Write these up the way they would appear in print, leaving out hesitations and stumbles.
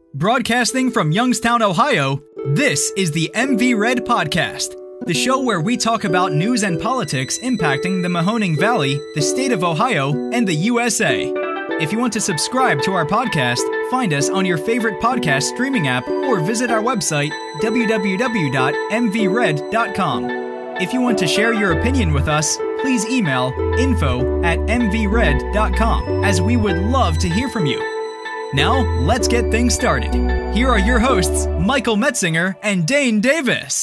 Broadcasting from Youngstown, Ohio, this is the MV Red Podcast, the show where we talk about news and politics impacting the Mahoning Valley, the state of Ohio, and the USA. If you want to subscribe to our podcast, find us on your favorite podcast streaming app or visit our website, www.mvred.com. If you want to share your opinion with us, please email info@mvred.com, as we would love to hear from you. Now, let's get things started. Here are your hosts, Michael Metzinger and Dane Davis.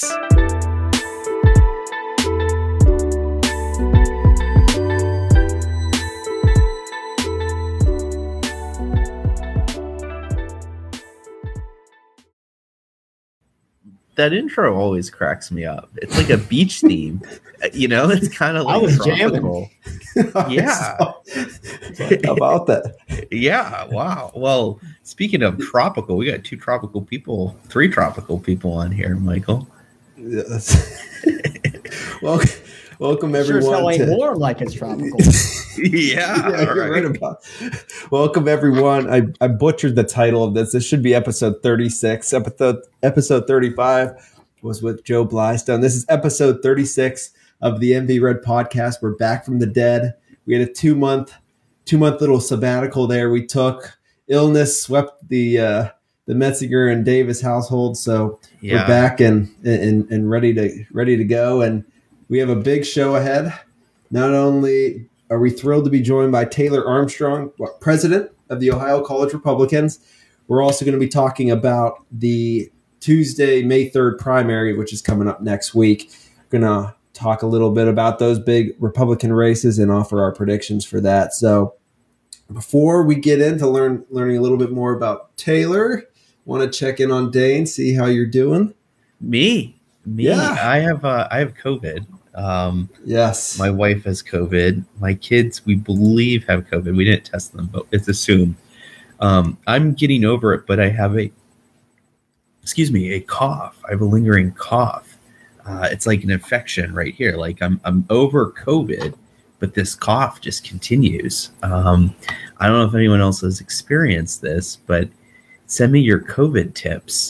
That intro always cracks me up. It's like a beach theme. You know, it's kind of like I was tropical. Yeah. How about that? Yeah. Wow. Well, speaking of tropical, we got three tropical people on here, Michael. Yes. Welcome everyone. Sure, it's LA more like it's tropical. Yeah. You're right about. Welcome everyone. I butchered the title of this. This should be episode 36. Episode 35 was with Joe Blystone. This is episode 36 of the MV Red Podcast. We're back from the dead. We had a two-month little sabbatical there. We took. Illness swept the Metzinger and Davis household, so we're back and ready to go. And we have a big show ahead. Not only are we thrilled to be joined by Taylor Armstrong, president of the Ohio College Republicans, we're also going to be talking about the Tuesday, May 3rd primary, which is coming up next week. We're going to talk a little bit about those big Republican races and offer our predictions for that. So before we get into learning a little bit more about Taylor, want to check in on Dane, see how you're doing? Me. Yeah. I have COVID. Yes. My wife has COVID. My kids, we believe, have COVID. We didn't test them, but it's assumed. I'm getting over it, but I have a cough. I have a lingering cough. It's like an infection right here. Like I'm over COVID, but this cough just continues. I don't know if anyone else has experienced this, but send me your COVID tips.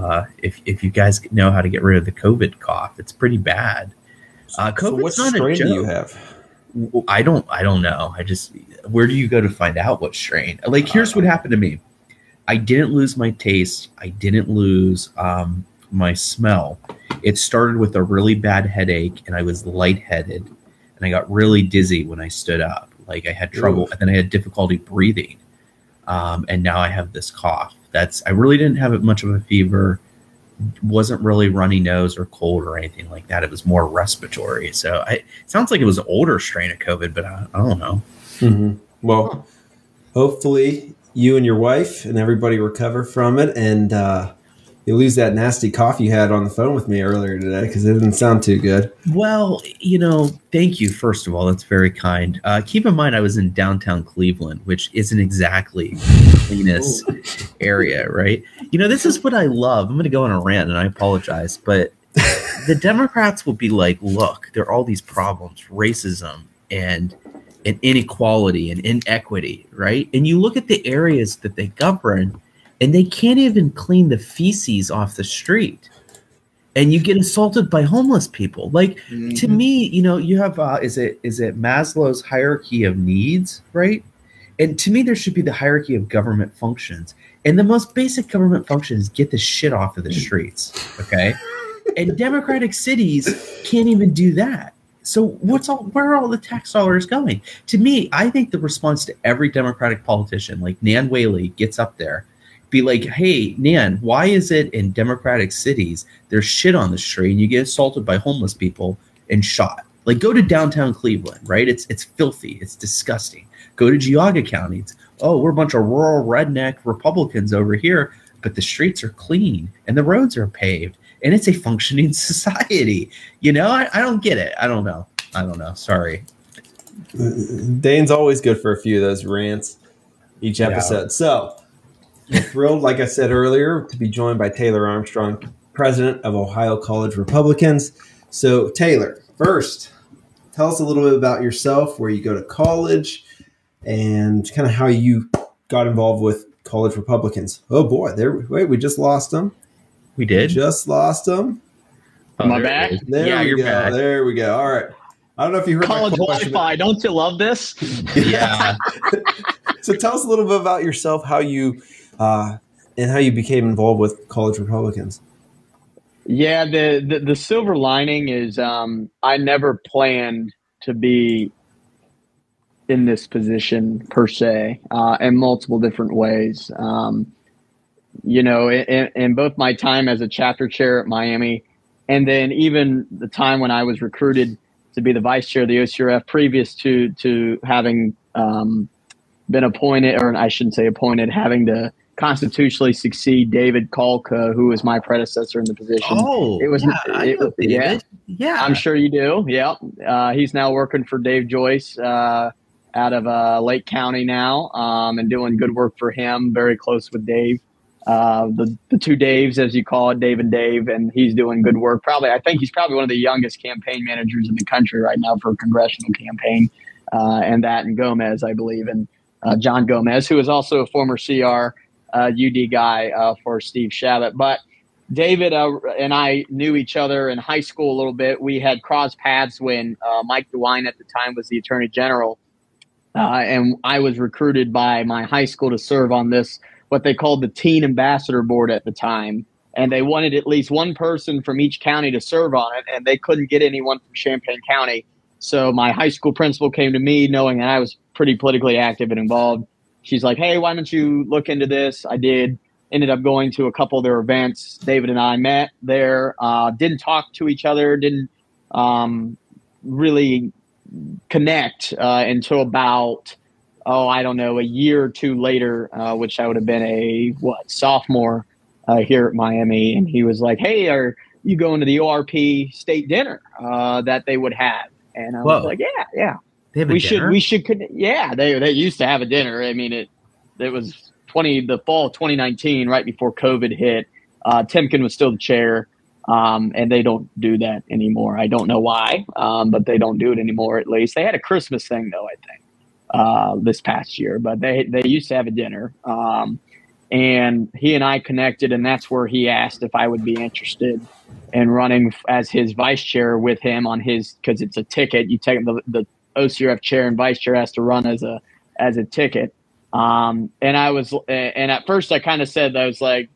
If you guys know how to get rid of the COVID cough, it's pretty bad. So what strain do you have? I don't know. Where do you go to find out what strain? Like, here's what happened to me. I didn't lose my taste. I didn't lose my smell. It started with a really bad headache, and I was lightheaded, and I got really dizzy when I stood up. Like, I had trouble, and then I had difficulty breathing. And now I have this cough. I really didn't have much of a fever. Wasn't really runny nose or cold or anything like that. It was more respiratory. So it sounds like it was an older strain of COVID, but I don't know. Mm-hmm. Well, hopefully you and your wife and everybody recover from it, and you lose that nasty cough you had on the phone with me earlier today, because it didn't sound too good. Well, thank you, first of all. That's very kind. Keep in mind, I was in downtown Cleveland, which isn't exactly the cleanest area, right? This is what I love. I'm going to go on a rant, and I apologize, but the Democrats will be like, look, there are all these problems, racism and inequality and inequity, right? And you look at the areas that they govern, and they can't even clean the feces off the street. And you get assaulted by homeless people. Like, to me, you have, is it Maslow's hierarchy of needs, right? And to me, there should be the hierarchy of government functions. And the most basic government function is get the shit off of the streets, okay? And democratic cities can't even do that. So where are all the tax dollars going? To me, I think the response to every Democratic politician, like Nan Whaley, gets up there, be like, hey, Nan, why is it in democratic cities there's shit on the street and you get assaulted by homeless people and shot? Like, go to downtown Cleveland, right? It's filthy. It's disgusting. Go to Geauga County. We're a bunch of rural redneck Republicans over here, but the streets are clean and the roads are paved and it's a functioning society. I don't get it. I don't know. Sorry. Dane's always good for a few of those rants each episode. Yeah. So we're thrilled, like I said earlier, to be joined by Taylor Armstrong, president of Ohio College Republicans. So, Taylor, first, tell us a little bit about yourself, where you go to college, and kind of how you got involved with College Republicans. Oh boy, we just lost them. We did. Just lost them. Am I back? There we go. Back. There we go. All right. I don't know if you heard College my question. Wi-Fi. Don't you love this? Yeah. So tell us a little bit about yourself, how you and how you became involved with College Republicans. Yeah, the silver lining is I never planned to be in this position per se, in multiple different ways. In both my time as a chapter chair at Miami, and then even the time when I was recruited to be the vice chair of the OCRF, previous to having been appointed, or I shouldn't say appointed, having to constitutionally succeed David Kalka, who was my predecessor in the position. Oh, it was, I know David. Yeah, I'm sure you do. Yeah, he's now working for Dave Joyce out of Lake County now, and doing good work for him. Very close with Dave. The two Daves, as you call it, Dave and Dave, and he's doing good work. I think he's probably one of the youngest campaign managers in the country right now for a congressional campaign, and Gomez, I believe, and John Gomez, who is also a former CR UD guy for Steve Shabbat. But David and I knew each other in high school a little bit. We had crossed paths when Mike DeWine at the time was the Attorney General, and I was recruited by my high school to serve on this, what they called the Teen Ambassador Board at the time. And they wanted at least one person from each county to serve on it, and they couldn't get anyone from Champaign County. So my high school principal came to me knowing that I was pretty politically active and involved. She's like, hey, why don't you look into this? I did. Ended up going to a couple of their events. David and I met there, didn't talk to each other, didn't really connect until about a year or two later, which I would have been a sophomore here at Miami. And he was like, hey, are you going to the ORP state dinner that they would have? And I was like, yeah. They have a dinner? We should. Yeah, they used to have a dinner. I mean, it was the fall of 2019, right before COVID hit. Timken was still the chair. And they don't do that anymore. I don't know why, but they don't do it anymore. At least they had a Christmas thing though, I think. This past year, but they used to have a dinner, and he and I connected, and that's where he asked if I would be interested in running as his vice chair with him on his, because it's a ticket. You take the OCRF chair and vice chair has to run as a ticket. And at first I kind of said, I was like,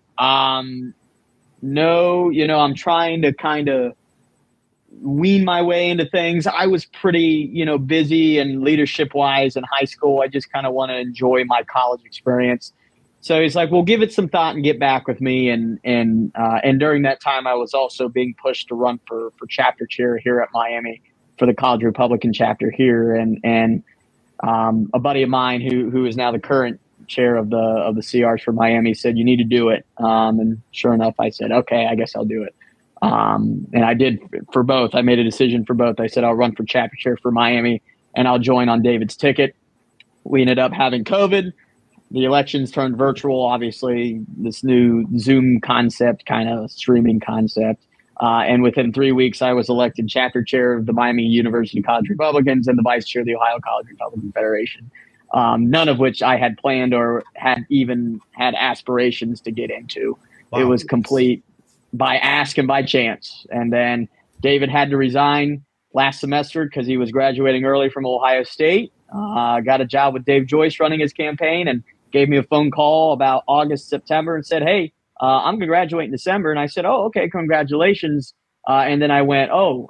no, I'm trying to kind of wean my way into things. I was pretty, busy and leadership wise in high school. I just kind of want to enjoy my college experience. So he's like, well, give it some thought and get back with me. And during that time, I was also being pushed to run for chapter chair here at Miami for the College Republican chapter here. And a buddy of mine who is now the current chair of the CRs for Miami said, you need to do it. And sure enough, I said, okay, I guess I'll do it. And I did for both. I made a decision for both. I said, I'll run for chapter chair for Miami and I'll join on David's ticket. We ended up having COVID. The elections turned virtual, obviously, this new Zoom concept, kind of streaming concept. And within 3 weeks, I was elected chapter chair of the Miami University College Republicans and the vice chair of the Ohio College Republican Federation, none of which I had planned or had even had aspirations to get into. Wow. It was complete by ask and by chance. And then David had to resign last semester because he was graduating early from Ohio State. Got a job with Dave Joyce running his campaign and gave me a phone call about August, September and said, hey, I'm going to graduate in December. And I said, oh, okay, congratulations. And then I went,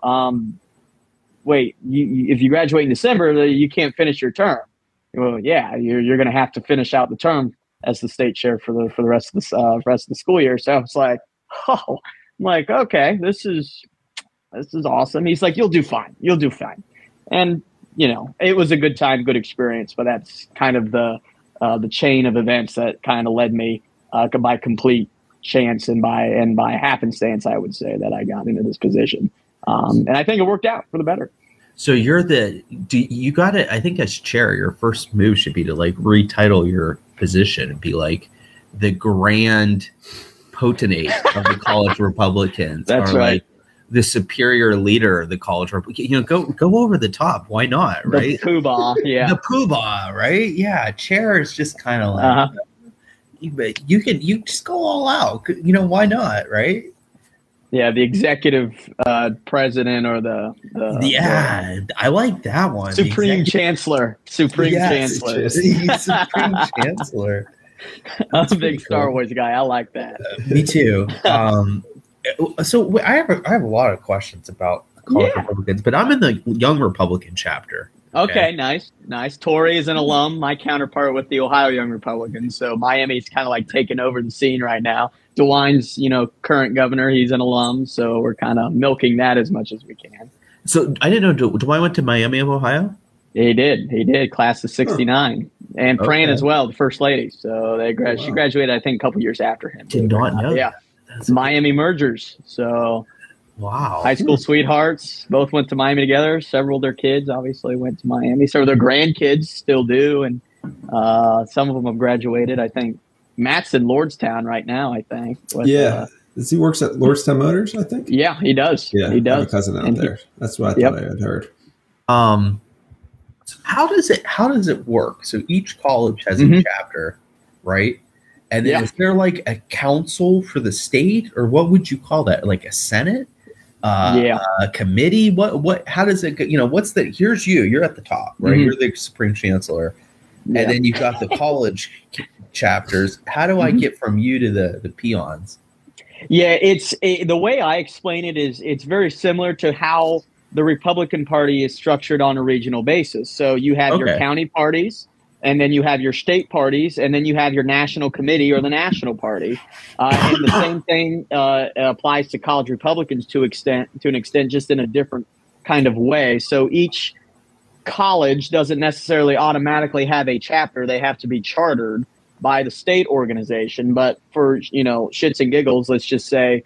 wait, if you graduate in December, you can't finish your term. Well, yeah, you're going to have to finish out the term as the state chair for the rest of the school year. So I was like, I'm like, okay, this is awesome. He's like, you'll do fine. And, it was a good time, good experience, but that's kind of the chain of events that kind of led me by complete chance and by happenstance, I would say, that I got into this position. And I think it worked out for the better. So you got it. I think as chair, your first move should be to retitle your position and be like the grand potentate of the College Republicans. That's right. The superior leader of the College Republicans. Go over the top. Why not? Right. The poobah. Yeah. The poobah. Right. Yeah. Chair is just kind of like, you just go all out. Why not, right? Yeah, the executive president or the I like that one. Supreme Chancellor. Supreme Chancellor. Supreme Chancellor. I'm a big Star Wars guy. I like that. Me too. So I have a lot of questions about college Republicans, but I'm in the Young Republican chapter. Okay, nice. Tori is an alum, my counterpart with the Ohio Young Republicans. So Miami's kind of like taking over the scene right now. DeWine's, current governor, he's an alum. So we're kind of milking that as much as we can. So I didn't know, DeWine went to Miami of Ohio? He did. Class of 69. And Fran as well, the first lady. So she graduated, I think, a couple years after him. Did not know. Yeah. Miami mergers. So wow. High school sweethearts, both went to Miami together. Several of their kids obviously went to Miami. Some of their grandkids still do. And some of them have graduated. I think Matt's in Lordstown right now, I think. Does he works at Lordstown Motors, I think? Yeah, he does. Yeah, he does. I have a cousin out there. That's what I thought I had heard. So how does it work? So each college has a chapter, right? And then is there like a council for the state, or what would you call that? Like a senate? A committee? What how does it go? What's the here's you're at the top, right? You're the Supreme Chancellor. And then you've got the college chapters. How do I get from you to the peons? Yeah, the way I explain it is it's very similar to how the Republican Party is structured on a regional basis. So you have your county parties, and then you have your state parties, and then you have your national committee or the national party. And the same thing applies to college Republicans to an extent, just in a different kind of way. So each college doesn't necessarily automatically have a chapter. They have to be chartered by the state organization. But for, shits and giggles, let's just say,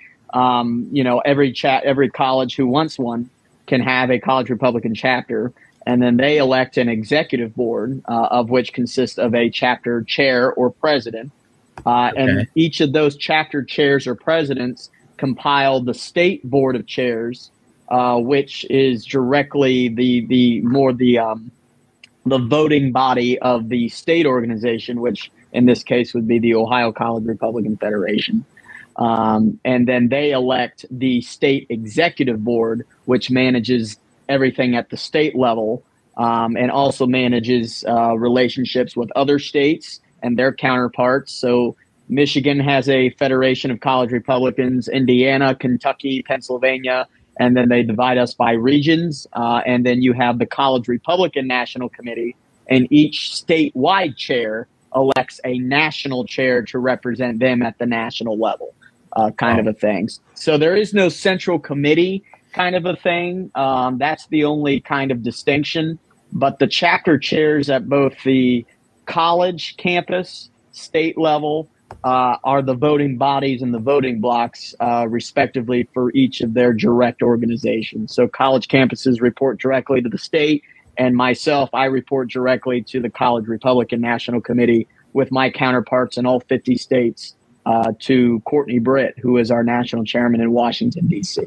every college who wants one can have a college Republican chapter, and then they elect an executive board, of which consists of a chapter chair or president. And each of those chapter chairs or presidents compile the state board of chairs, which is directly the voting body of the state organization, which in this case would be the Ohio College Republican Federation. And then they elect the state executive board, which manages everything at the state level, and also manages relationships with other states and their counterparts. So Michigan has a federation of college Republicans, Indiana, Kentucky, Pennsylvania, and then they divide us by regions. And then you have the College Republican National Committee, and each statewide chair elects a national chair to represent them at the national level, kind of a thing. So there is no central committee kind of a thing. That's the only kind of distinction. But the chapter chairs at both the college campus, state level, are the voting bodies and the voting blocks, respectively, for each of their direct organizations. So college campuses report directly to the state, and myself, I report directly to the College Republican National Committee with my counterparts in all 50 states, to Courtney Britt, who is our national chairman in Washington, D.C.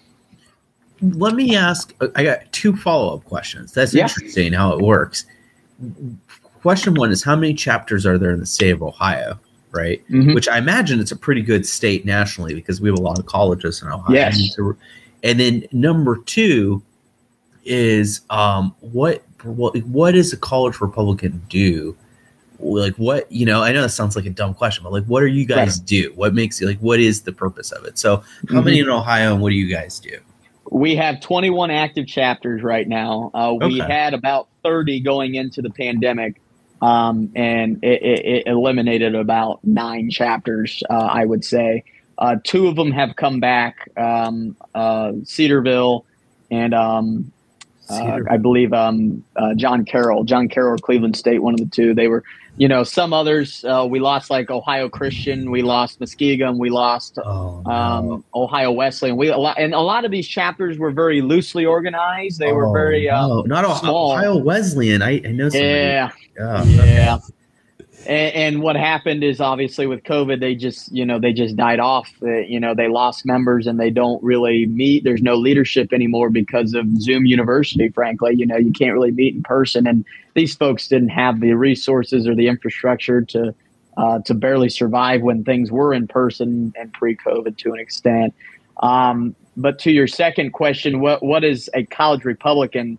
Let me ask, I got two follow-up questions. That's interesting how it works. Question one is, how many chapters are there in the state of Ohio, right? Which I imagine it's a pretty good state nationally because we have a lot of colleges in Ohio. Yes. And then number two is, what does a college Republican do? Like what, I know that sounds like a dumb question, but like, what do you guys do? What makes it what is the purpose of it? So how many in Ohio, and what do you guys do? We have 21 active chapters right now. We had about 30 going into the pandemic, and it eliminated about 9 chapters, I would say. 2 of them have come back, Cedarville and I believe John Carroll or Cleveland State, one of the 2. They were, some others, we lost like Ohio Christian, we lost Muskegon, we lost Ohio Wesleyan. And a lot of these chapters were very loosely organized. They were very not small. Ohio Wesleyan. I know somebody. Yeah. And what happened is obviously with COVID, they just died off. They lost members and they don't really meet. There's no leadership anymore because of Zoom University, frankly. You can't really meet in person. And these folks didn't have the resources or the infrastructure to to barely survive when things were in person and pre-COVID to an extent. But to your second question, what is a college Republican?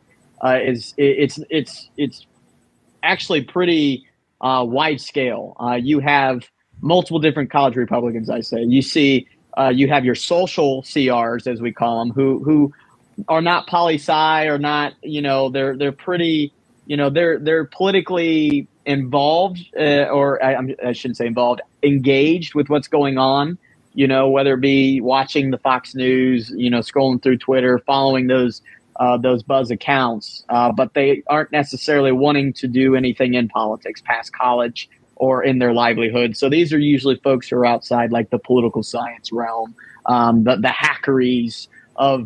It's actually pretty wide scale. You have multiple different college Republicans. I say you see you have your social CRs, as we call them, who are not poli-sci or not. They're pretty. They're politically involved, or I shouldn't say involved, engaged with what's going on. Whether it be watching the Fox News, scrolling through Twitter, following those buzz accounts, but they aren't necessarily wanting to do anything in politics past college or in their livelihood. So these are usually folks who are outside like the political science realm, the hackeries of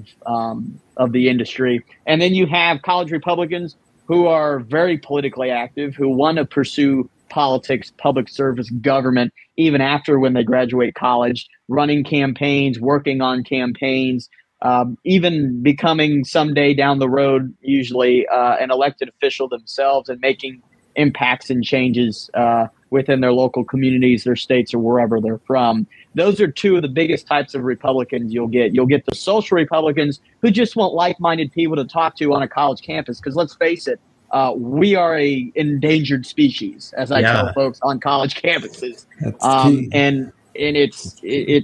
the industry. And then you have college Republicans who are very politically active, who want to pursue politics, public service, government, even after when they graduate college, running campaigns, working on campaigns, even becoming someday down the road, usually an elected official themselves and making impacts and changes within their local communities, their states, or wherever they're from. Those are two of the biggest types of Republicans you'll get. You'll get the social Republicans who just want like-minded people to talk to on a college campus. Because let's face it, we are a endangered species, as I tell folks on college campuses. And it's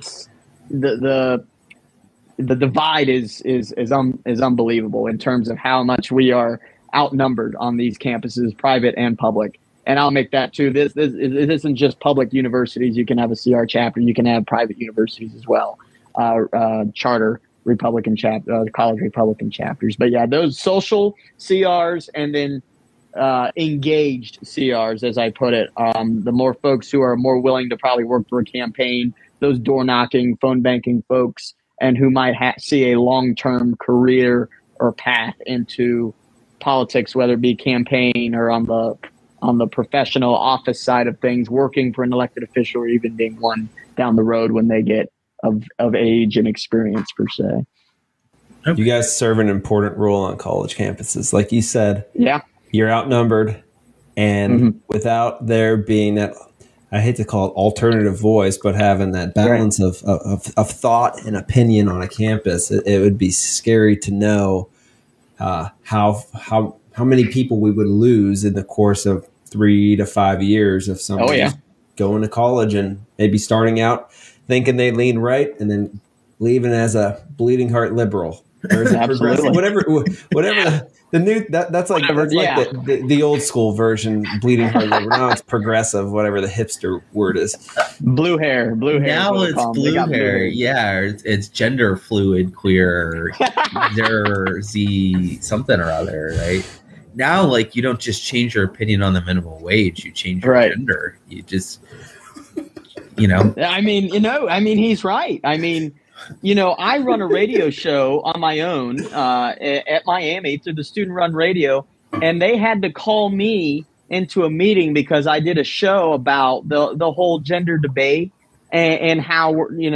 the divide is unbelievable in terms of how much we are outnumbered on these campuses, private and public. And I'll make that too. This isn't just public universities. You can have a CR chapter. You can have private universities as well, charter Republican college Republican chapters. But yeah, those social CRs and then engaged CRs, as I put it. The more folks who are more willing to probably work for a campaign, those door knocking, phone banking folks, and who might see a long-term career or path into politics, whether it be campaign or on the professional office side of things, working for an elected official or even being one down the road when they get of age and experience per se. You guys serve an important role on college campuses. Like you said, you're outnumbered, and without there being that, I hate to call it alternative voice, but having that balance of thought and opinion on a campus, it would be scary to know how many people we would lose in the course of 3 to 5 years if somebody's going to college and maybe starting out thinking they lean right and then leaving as a bleeding heart liberal. Or is it progressive? Whatever the new that's like the old school version, bleeding heart liberal. Now it's progressive, whatever the hipster word is. Blue hair. Now it's blue hair. Yeah, it's gender fluid, queer, there Z something or other, right? Now, like, you don't just change your opinion on the minimum wage; you change your gender. You just, I mean, he's right. I mean, I run a radio show on my own at Miami through the student-run radio, and they had to call me into a meeting because I did a show about the whole gender debate and how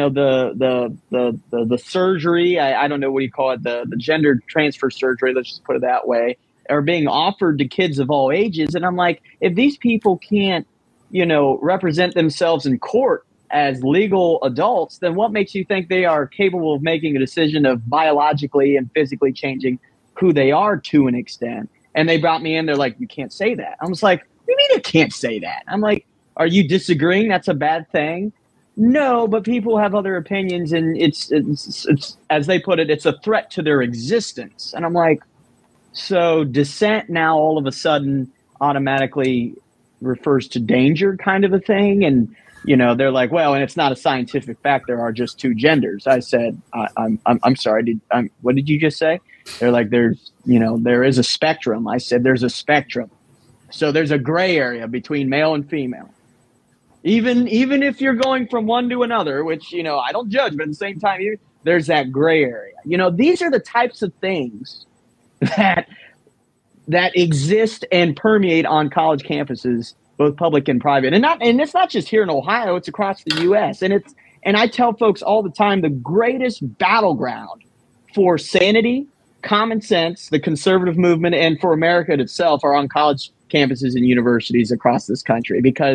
the surgery. I don't know what you call it, the gender transfer surgery. Let's just put it that way. Are being offered to kids of all ages. And I'm like, if these people can't, represent themselves in court as legal adults, then what makes you think they are capable of making a decision of biologically and physically changing who they are to an extent? And they brought me in. They're like, you can't say that. I was like, what do you mean you can't say that? I'm like, are you disagreeing? That's a bad thing? No, but people have other opinions, and it's as they put it, it's a threat to their existence. And I'm like, so dissent now all of a sudden automatically refers to danger, kind of a thing. And, they're like, well, and it's not a scientific fact. There are just two genders. I said, I'm sorry. What did you just say? They're like, there is a spectrum. I said, there's a spectrum. So there's a gray area between male and female. Even if you're going from one to another, which, I don't judge, but at the same time, there's that gray area. These are the types of things that exist and permeate on college campuses, both public and private, and it's not just here in Ohio; it's across the U.S. And I tell folks all the time, the greatest battleground for sanity, common sense, the conservative movement, and for America itself are on college campuses and universities across this country, because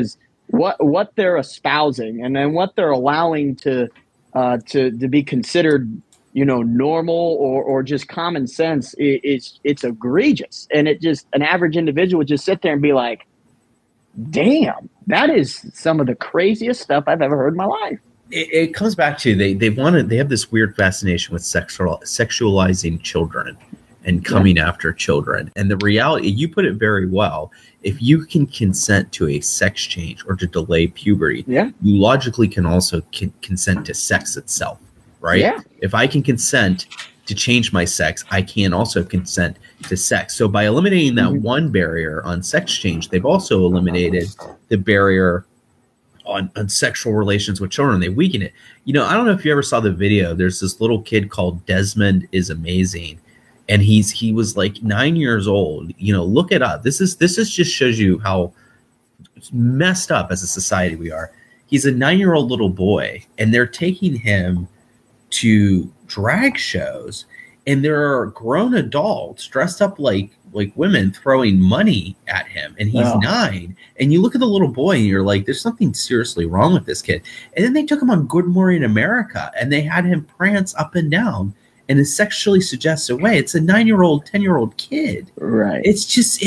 what they're espousing and then what they're allowing to be considered, normal or just common sense it's egregious. And it just, an average individual would just sit there and be like, damn, that is some of the craziest stuff I've ever heard in my life. It comes back to they have this weird fascination with sexualizing children and coming after children. And the reality, you put it very well, if you can consent to a sex change or to delay puberty, you logically can also consent to sex itself, right? Yeah. If I can consent to change my sex, I can also consent to sex. So by eliminating that one barrier on sex change, they've also eliminated the barrier on sexual relations with children. They weaken it. I don't know if you ever saw the video. There's this little kid called Desmond is Amazing. And he was like 9 years old. Look it up. This is just shows you how messed up as a society we are. He's a 9-year-old little boy, and they're taking him to drag shows, and there are grown adults dressed up like women throwing money at him, and he's 9. And you look at the little boy, and you're like, there's something seriously wrong with this kid. And then they took him on Good Morning America, and they had him prance up and down in a sexually suggestive way. It's a 9-year-old, 10-year-old kid. Right. It's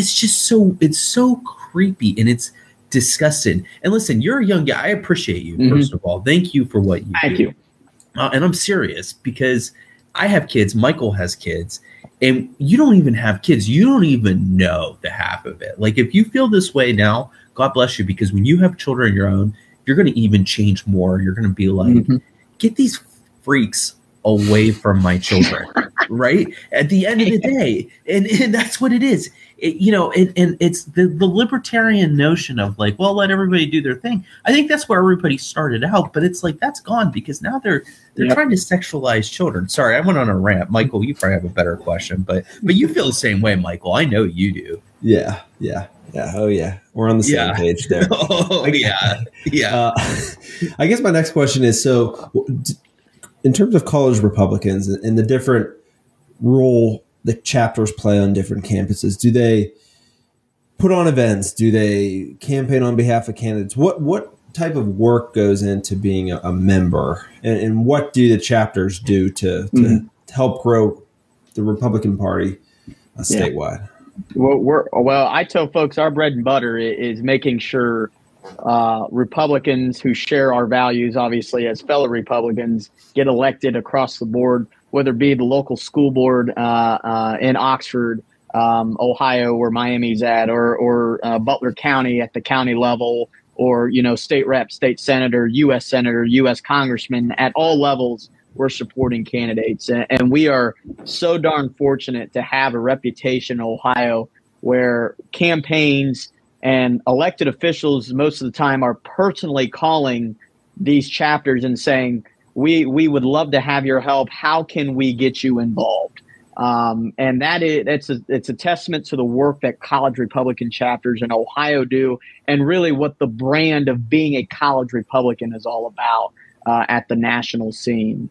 so creepy, and it's disgusting. And listen, you're a young guy. I appreciate you, first of all. Thank you for what you do. Thank you. And I'm serious, because I have kids. Michael has kids. And you don't even have kids. You don't even know the half of it. Like, if you feel this way now, God bless you, because when you have children of your own, you're going to even change more. You're going to be like, get these freaks away from my children, right? At the end of the day. And that's what it is. And it's the libertarian notion of like, well, let everybody do their thing. I think that's where everybody started out, but it's like, that's gone, because now they're trying to sexualize children. Sorry, I went on a rant. Michael, you probably have a better question, but you feel the same way, Michael. I know you do. Yeah. Oh yeah. We're on the same page there. Yeah. I guess my next question is, so in terms of college Republicans and the different role the chapters play on different campuses, do they put on events? Do they campaign on behalf of candidates? What type of work goes into being a member, and what do the chapters do to help grow the Republican Party statewide? Well, I tell folks our bread and butter is making sure Republicans who share our values, obviously as fellow Republicans, get elected across the board, whether it be the local school board in Oxford, Ohio, where Miami's at, or Butler County at the county level, or state rep, state senator, U.S. congressman. At all levels, we're supporting candidates, and we are so darn fortunate to have a reputation in Ohio where campaigns and elected officials most of the time are personally calling these chapters and saying, we would love to have your help. How can we get you involved? And it's a testament to the work that college Republican chapters in Ohio do, and really what the brand of being a college Republican is all about at the national scene.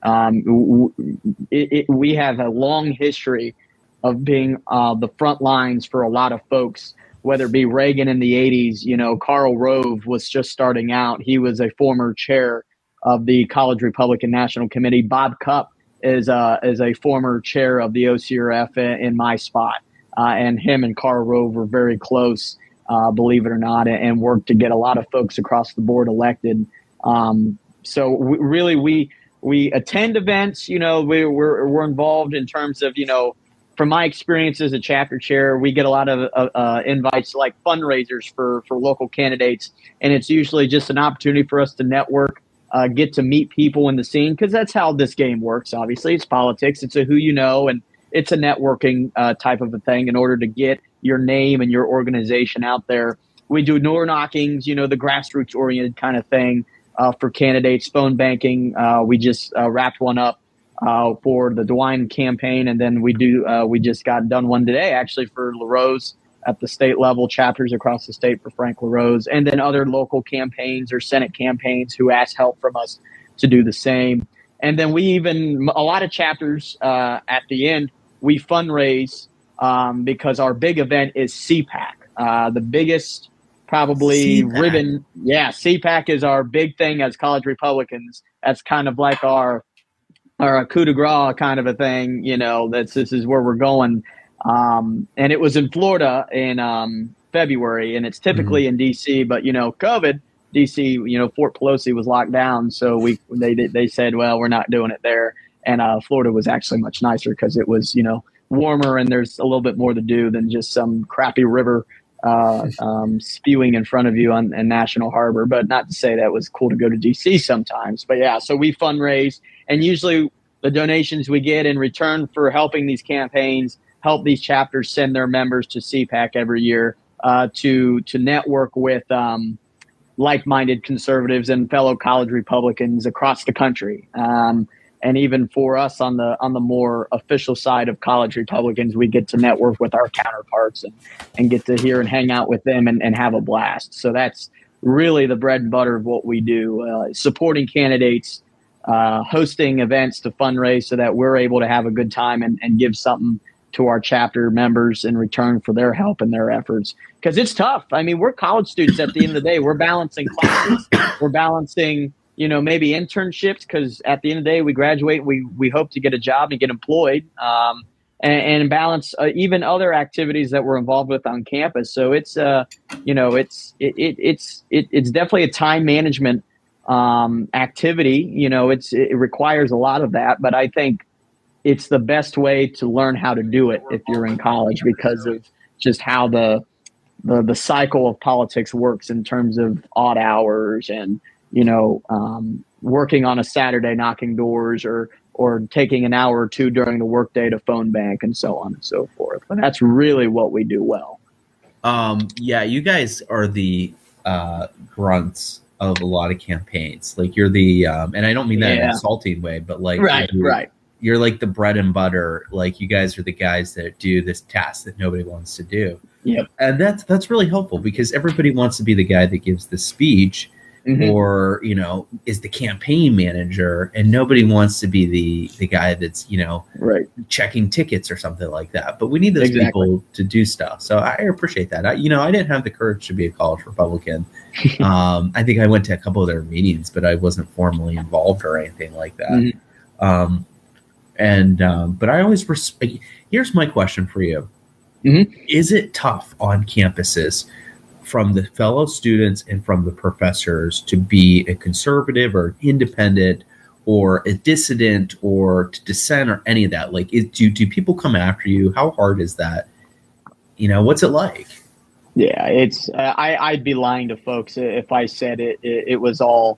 We have a long history of being the front lines for a lot of folks, whether it be Reagan in the 80s. Karl Rove was just starting out. He was a former chair of the College Republican National Committee. Bob Cupp is a former chair of the OCRF in my spot. And him and Karl Rove were very close, believe it or not, and worked to get a lot of folks across the board elected. So we attend events. We're involved in terms of, from my experience as a chapter chair, we get a lot of invites like fundraisers for local candidates. And it's usually just an opportunity for us to network, get to meet people in the scene, because that's how this game works. Obviously, it's politics. It's a who you know, and it's a networking type of a thing in order to get your name and your organization out there. We do door knockings, the grassroots oriented kind of thing for candidates, phone banking. We just wrapped one up for the DeWine campaign. And then we just got done one today, actually, for LaRose at the state level, chapters across the state for Frank LaRose, and then other local campaigns or Senate campaigns who ask help from us to do the same. And then a lot of chapters at the end, we fundraise because our big event is CPAC, the biggest probably CPAC. ribbon. Yeah, CPAC is our big thing as college Republicans. That's kind of like our coup de grace kind of a thing. This is where we're going. And it was in Florida in February, and it's typically in D.C. But COVID, D.C. Fort Pelosi was locked down, so they said, well, we're not doing it there. And Florida was actually much nicer because it was warmer, and there's a little bit more to do than just some crappy river spewing in front of you in National Harbor. But not to say that was cool to go to D.C. sometimes. But yeah, so we fundraise, and usually the donations we get in return for helping these campaigns help these chapters send their members to CPAC every year to network with like-minded conservatives and fellow college Republicans across the country. And even for us on the more official side of college Republicans, we get to network with our counterparts and get to hear and hang out with them and have a blast. So that's really the bread and butter of what we do, supporting candidates, hosting events to fundraise so that we're able to have a good time and give something to our chapter members in return for their help and their efforts. Because it's tough. I mean, we're college students at the end of the day. We're balancing classes. We're balancing maybe internships, because at the end of the day, we graduate, we hope to get a job and get employed, and balance even other activities that we're involved with on campus. So it's it's definitely a time management activity. It requires a lot of that, but I think it's the best way to learn how to do it if you're in college, because of just how the cycle of politics works in terms of odd hours and working on a Saturday, knocking doors, or taking an hour or two during the workday to phone bank, and so on and so forth. But that's really what we do well. Yeah, you guys are the grunts of a lot of campaigns. Like you're the, and I don't mean that in an insulting way, but like right. You're like the bread and butter. Like you guys are the guys that do this task that nobody wants to do. Yep. And that's really helpful, because everybody wants to be the guy that gives the speech. Mm-hmm. Or, is the campaign manager, and nobody wants to be the guy that's, right, checking tickets or something like that. But we need those people to do stuff. So I appreciate that. I didn't have the courage to be a college Republican. I think I went to a couple of their meetings, but I wasn't formally involved or anything like that. Mm-hmm. But I always here's my question for you. Mm-hmm. Is it tough on campuses from the fellow students and from the professors to be a conservative or independent or a dissident or to dissent or any of that? Like, do people come after you? How hard is that? What's it like? Yeah, it's I'd be lying to folks if I said it was all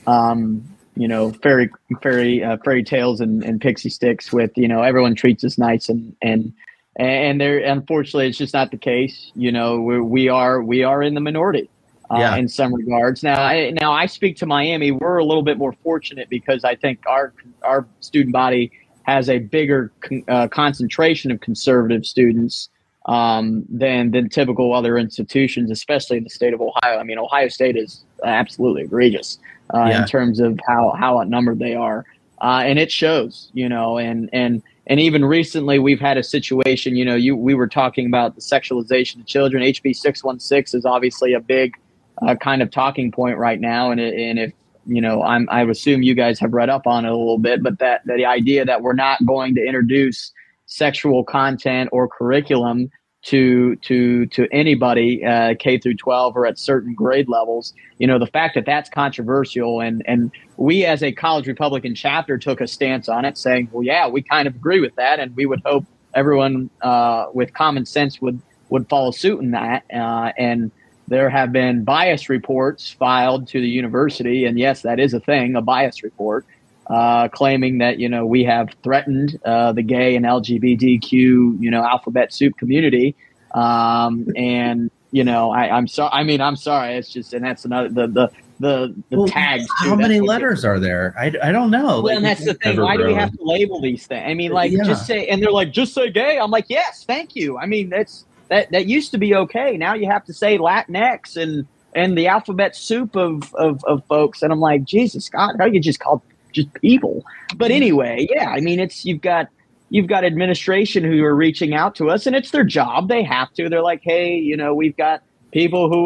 fairy tales and pixie sticks with everyone treats us nice and there, unfortunately, it's just not the case. We are in the minority in some regards. Now I speak to Miami. We're a little bit more fortunate because I think our student body has a bigger concentration of conservative students than typical other institutions, especially in the state of Ohio. I mean, Ohio State is absolutely egregious in terms of how outnumbered they are, and it shows. And even recently, we've had a situation, we were talking about the sexualization of children. HB 616 is obviously a big kind of talking point right now. And if, I assume you guys have read up on it a little bit, but that the idea that we're not going to introduce sexual content or curriculum to anybody K through 12 or at certain grade levels, the fact that that's controversial, and we as a college Republican chapter took a stance on it, saying, well, yeah, we kind of agree with that, and we would hope everyone with common sense would follow suit in that. And there have been bias reports filed to the university, and yes, that is a thing, a bias report, claiming that we have threatened the gay and LGBTQ alphabet soup community, and I'm sorry. I mean, I'm sorry. It's just, and that's another the tags. How many letters are there? I don't know. Well, and that's the thing. Why do we have to label these things? I mean, just say, and they're like, just say gay. I'm like, yes, thank you. I mean, that used to be okay. Now you have to say Latinx and the alphabet soup of folks, and I'm like, Jesus God, how do you just call just people? But anyway, yeah, I mean, you've got administration who are reaching out to us, and it's their job. They have to. They're like, hey, we've got people who have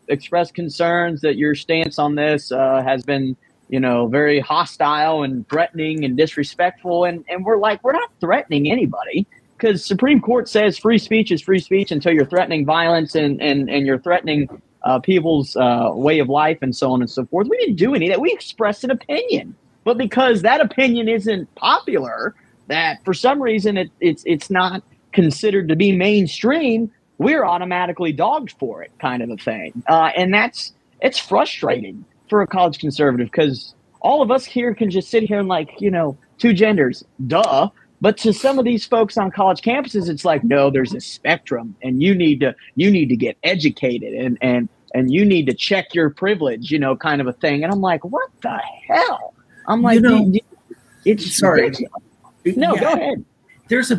expressed concerns that your stance on this has been, very hostile and threatening and disrespectful. And we're like, we're not threatening anybody, because Supreme Court says free speech is free speech until you're threatening violence and you're threatening people's way of life and so on and so forth. We didn't do any of that. We expressed an opinion. But because that opinion isn't popular, that for some reason it's not considered to be mainstream, we're automatically dogged for it, kind of a thing. And it's frustrating for a college conservative, because all of us here can just sit here and like, two genders, duh. But to some of these folks on college campuses, it's like, no, there's a spectrum, and you need to get educated, and you need to check your privilege, kind of a thing. And I'm like, what the hell? I'm like, it's sorry. No, go ahead. There's a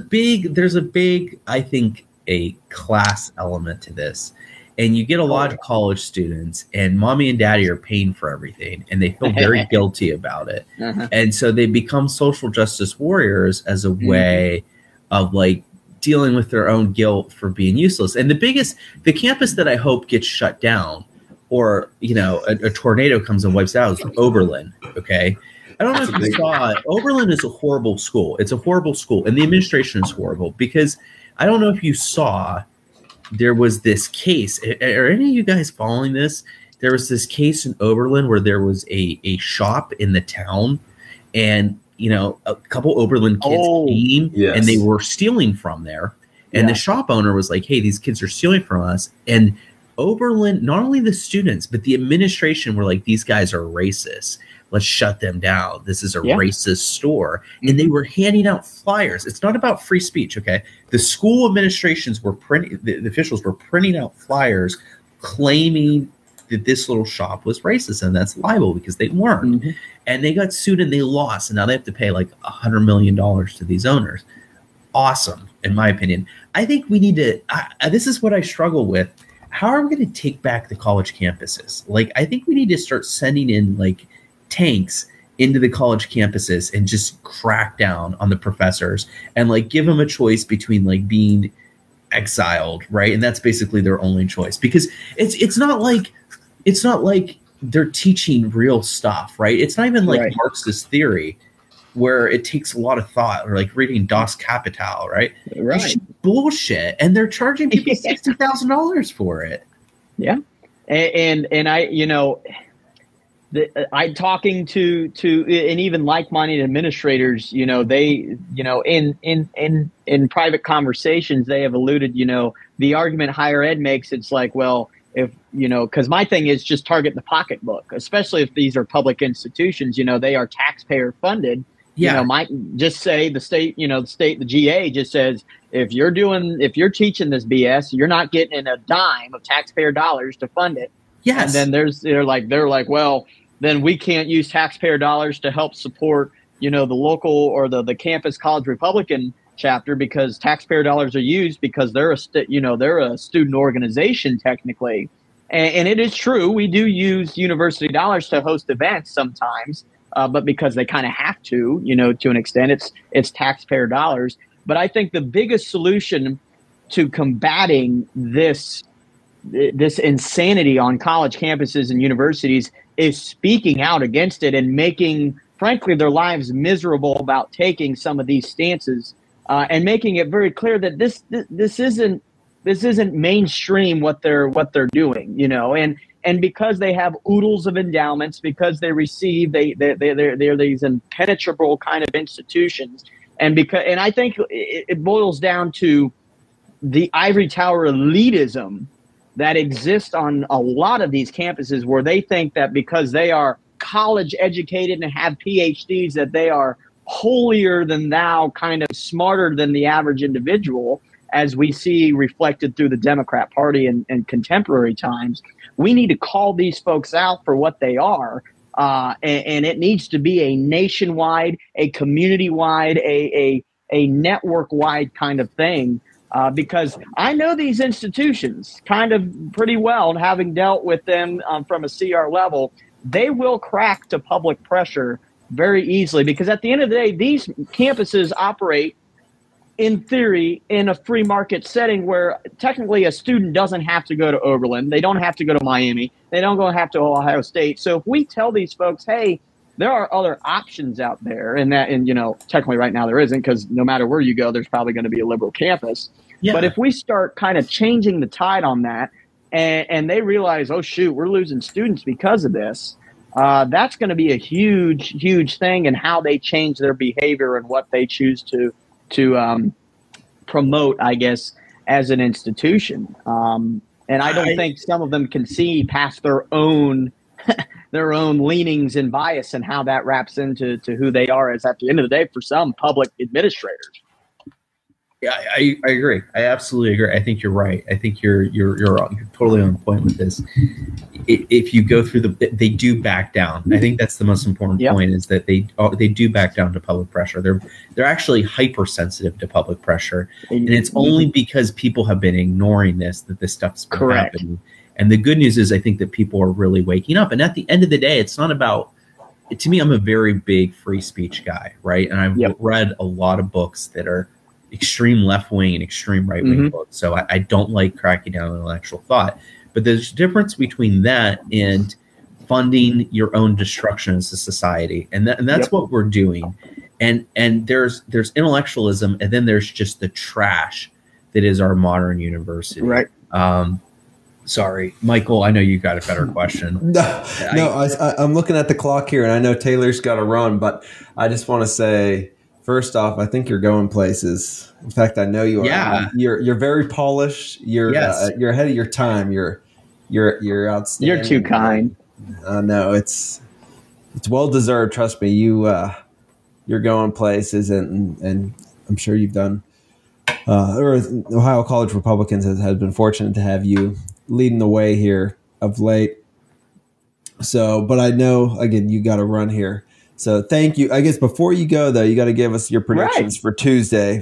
big, I think, a class element to this. And you get a lot of college students, and mommy and daddy are paying for everything, and they feel very guilty about it. And so they become social justice warriors as a way of like dealing with their own guilt for being useless. And the campus that I hope gets shut down, or, a tornado comes and wipes out, is Oberlin. Okay. I don't know if you saw it. Oberlin is a horrible school. It's a horrible school, and the administration is horrible, because I don't know if you saw, there was this case. Are any of you guys following this? There was this case in Oberlin where there was a shop in the town, and a couple Oberlin kids came and they were stealing from there. And the shop owner was like, "Hey, these kids are stealing from us." And Oberlin, not only the students, but the administration were like, "These guys are racist. Let's shut them down. This is a racist store." And they were handing out flyers. It's not about free speech, okay? The school administrations were the officials were printing out flyers claiming that this little shop was racist, and that's libel because they weren't. And they got sued and they lost, and now they have to pay like $100 million to these owners. Awesome, in my opinion. I think we need to, this is what I struggle with. How are we going to take back the college campuses? Like, I think we need to start sending in like tanks into the college campuses and just crack down on the professors and like give them a choice between like being exiled, right? And that's basically their only choice, because it's not like they're teaching real stuff, right? It's not even like Marxist theory where it takes a lot of thought, or like reading Das Kapital, right? It's bullshit, and they're charging people $60,000 for it. Yeah, and I'm talking to and even like-minded administrators, they, in private conversations, they have alluded, the argument higher ed makes, it's like, well, if, because my thing is just target the pocketbook, especially if these are public institutions, they are taxpayer funded. Might just say the state, the GA just says, if you're teaching this BS, you're not getting a dime of taxpayer dollars to fund it. Yes. And then they're like, well, then we can't use taxpayer dollars to help support, the local or the campus college Republican chapter, because taxpayer dollars are used because they're a student organization technically. And it is true, we do use university dollars to host events sometimes, but because they kind of have to, to an extent, it's taxpayer dollars. But I think the biggest solution to combating this insanity on college campuses and universities is speaking out against it and making, frankly, their lives miserable about taking some of these stances, and making it very clear that this isn't mainstream what they're doing, and because they have oodles of endowments, because they receive they're these impenetrable kind of institutions, and I think it boils down to the ivory tower elitism that exists on a lot of these campuses, where they think that because they are college educated and have PhDs, that they are holier than thou, kind of smarter than the average individual, as we see reflected through the Democrat Party in contemporary times. We need to call these folks out for what they are, and it needs to be a nationwide, a community-wide, a network-wide kind of thing. Because I know these institutions kind of pretty well, and having dealt with them from a CR level, they will crack to public pressure very easily. Because at the end of the day, these campuses operate in theory, in a free market setting where technically a student doesn't have to go to Oberlin, they don't have to go to Miami, they don't have to Ohio State. So if we tell these folks, hey, there are other options out there, and technically right now there isn't, because no matter where you go, there's probably going to be a liberal campus. Yeah. But if we start kind of changing the tide on that, and they realize, oh shoot, we're losing students because of this, that's going to be a huge, huge thing in how they change their behavior and what they choose to promote, I guess, as an institution. And I don't think some of them can see past their own leanings and bias and how that wraps into who they are as, at the end of the day, for some public administrators. Yeah, I agree. I absolutely agree. I think you're right. I think you're totally on point with this. If you go through they do back down. I think that's the most important point, is that they do back down to public pressure. They're actually hypersensitive to public pressure, and it's only because people have been ignoring this that this stuff's been happening. And the good news is, I think that people are really waking up. And at the end of the day, it's not about. To me, I'm a very big free speech guy, right? And I've read a lot of books that are extreme left-wing and extreme right-wing books. So I don't like cracking down on intellectual thought. But there's a difference between that and funding your own destruction as a society. And that's what we're doing. And there's intellectualism, and then there's just the trash that is our modern university. Right. Sorry, Michael, I know you got a better question. I'm looking at the clock here, and I know Taylor's got to run, but I just want to say, first off, I think you're going places. In fact, I know you are. Yeah. You're very polished. You're ahead of your time. You're outstanding. You're too kind. No, it's well deserved. Trust me. You're going places, and I'm sure you've done. Or Ohio College Republicans has been fortunate to have you leading the way here of late. So, but I know, again, you got to run here. So thank you. I guess before you go, though, you got to give us your predictions for Tuesday.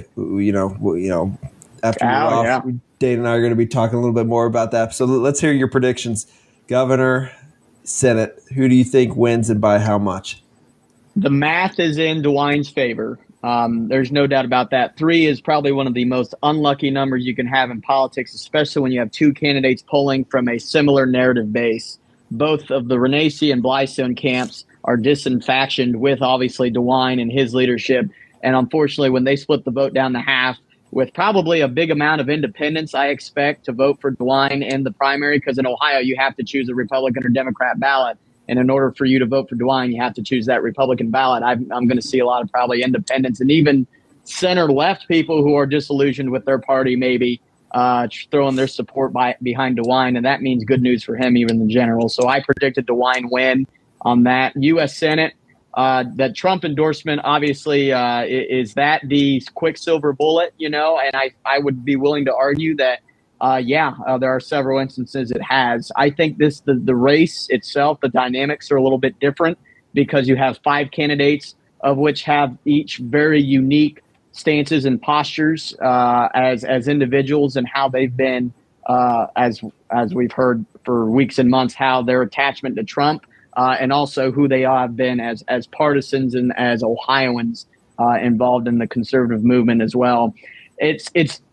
After you're off, Dane and I are going to be talking a little bit more about that. So let's hear your predictions. Governor, Senate, who do you think wins and by how much? The math is in DeWine's favor. There's no doubt about that. 3 is probably one of the most unlucky numbers you can have in politics, especially when you have 2 candidates polling from a similar narrative base. Both of the Renacci and Blystone camps are disenfactioned with, obviously, DeWine and his leadership. And unfortunately, when they split the vote down to half, with probably a big amount of independents, I expect, to vote for DeWine in the primary, because in Ohio, you have to choose a Republican or Democrat ballot. And in order for you to vote for DeWine, you have to choose that Republican ballot. I'm going to see a lot of probably independents and even center-left people who are disillusioned with their party, maybe throwing their support behind DeWine. And that means good news for him, even in general. So I predicted DeWine win on that. U.S. Senate, that Trump endorsement, obviously, is that the quicksilver bullet, And I would be willing to argue that, there are several instances it has. I think the race itself, the dynamics are a little bit different, because you have 5 candidates, of which have each very unique stances and postures as individuals, and how they've been, as we've heard for weeks and months, how their attachment to Trump, and also who they have been as partisans and as Ohioans involved in the conservative movement as well. It's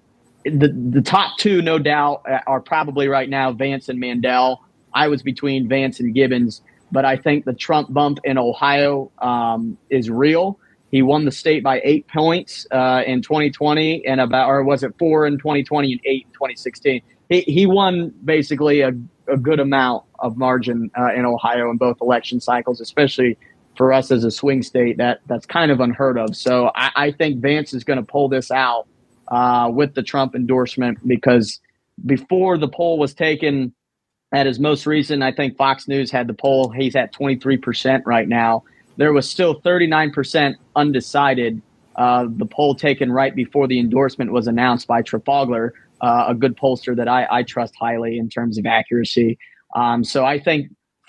the top 2, no doubt, are probably right now Vance and Mandel. I was between Vance and Gibbons, but I think the Trump bump in Ohio is real. He won the state by 8 points in 2020, and or was it 4 in 2020 and 8 in 2016? He won basically a good amount of margin in Ohio in both election cycles, especially for us as a swing state. That's kind of unheard of. So I think Vance is going to pull this out with the Trump endorsement, because before the poll was taken at his most recent, I think Fox News had the poll, he's at 23% right now. There was still 39% undecided. The poll taken right before the endorsement was announced by Trafalgar, a good pollster that I trust highly in terms of accuracy. So I think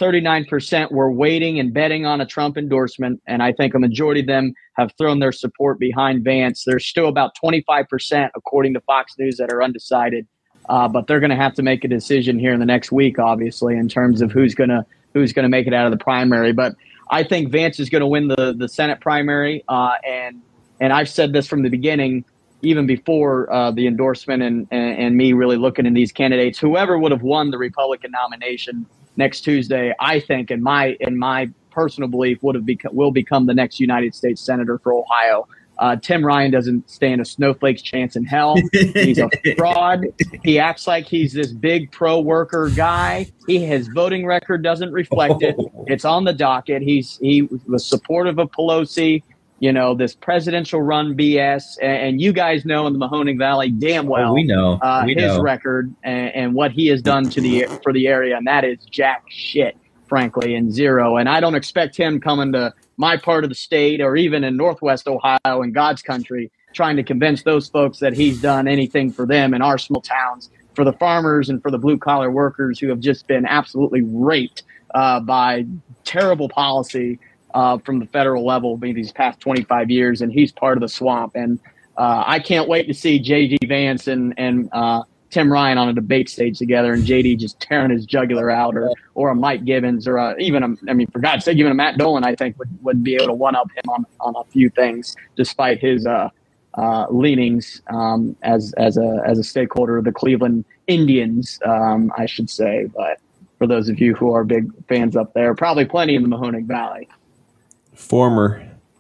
39% were waiting and betting on a Trump endorsement, and I think a majority of them have thrown their support behind Vance. There's still about 25%, according to Fox News, that are undecided, but they're going to have to make a decision here in the next week, obviously, in terms of who's going to make it out of the primary. But I think Vance is going to win the Senate primary, and I've said this from the beginning. even before the endorsement and me really looking in these candidates, whoever would have won the Republican nomination next Tuesday, I think, in my personal belief, will become the next United States Senator for Ohio. Tim Ryan doesn't stand a snowflake's chance in hell. He's a fraud. He acts like he's this big pro-worker guy. His voting record doesn't reflect it. It's on the docket. He was supportive of Pelosi, this presidential run BS. And you guys know in the Mahoning Valley damn well we know his record and what he has done for the area, and that is jack shit, frankly, and zero. And I don't expect him coming to my part of the state or even in Northwest Ohio in God's country, trying to convince those folks that he's done anything for them in our small towns, for the farmers and for the blue collar workers who have just been absolutely raped by terrible policy from the federal level these past 25 years. And he's part of the swamp. And I can't wait to see J.D. Vance and Tim Ryan on a debate stage together, and JD just tearing his jugular out, or a Mike Gibbons, or for God's sake, even a Matt Dolan, I think would be able to one up him on a few things, despite his leanings as a stakeholder of the Cleveland Indians, I should say. But for those of you who are big fans up there, probably plenty in the Mahoning Valley. Former.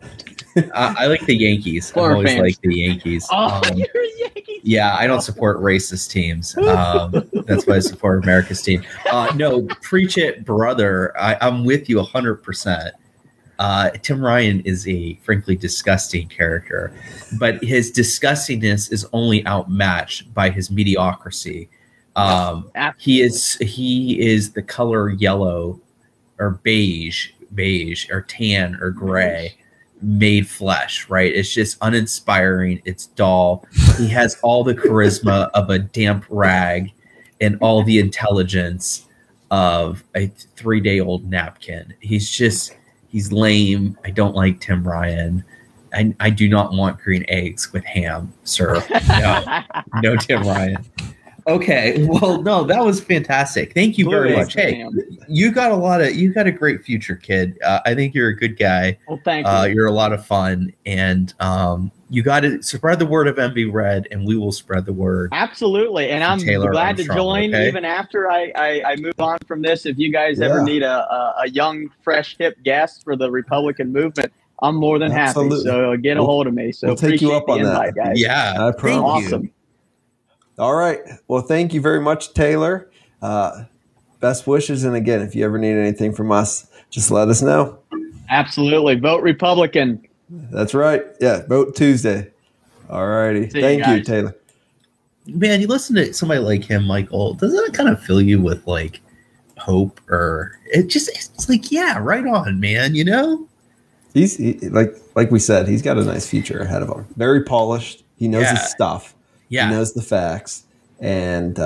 I like the Yankees. I've always liked the Yankees. Oh, you're a Yankees. Yeah, I don't support racist teams. That's why I support America's team. No, preach it, brother. I'm with you 100%. Tim Ryan is a frankly disgusting character, but his disgustingness is only outmatched by his mediocrity. He is the color yellow or beige or tan or gray made flesh, right? It's just uninspiring. It's dull. He has all the charisma of a damp rag and all the intelligence of a 3-day-old napkin. He's lame. I don't like Tim Ryan. I do not want green eggs with ham, sir. No Tim Ryan. Okay, well, no, that was fantastic. Thank you very much. Hey, you got a great future, kid. I think you're a good guy. Well, thank you. You're a lot of fun, and you got to spread the word of MV Red, and we will spread the word. Absolutely, and I'm glad to join even after I move on from this. If you guys ever need a young, fresh, hip guest for the Republican movement, I'm more than happy. So get a hold of me. So we'll take you up on invite, that, guys. Yeah, I promise. Awesome. All right. Well, thank you very much, Taylor. Best wishes. And again, if you ever need anything from us, just let us know. Absolutely. Vote Republican. That's right. Yeah. Vote Tuesday. All righty. Thank you, Taylor. Man, you listen to somebody like him, Michael, doesn't it kind of fill you with like hope, or it's like, yeah, right on, man. He's like we said, he's got a nice future ahead of him. Very polished. He knows his stuff. Yeah. He knows the facts. And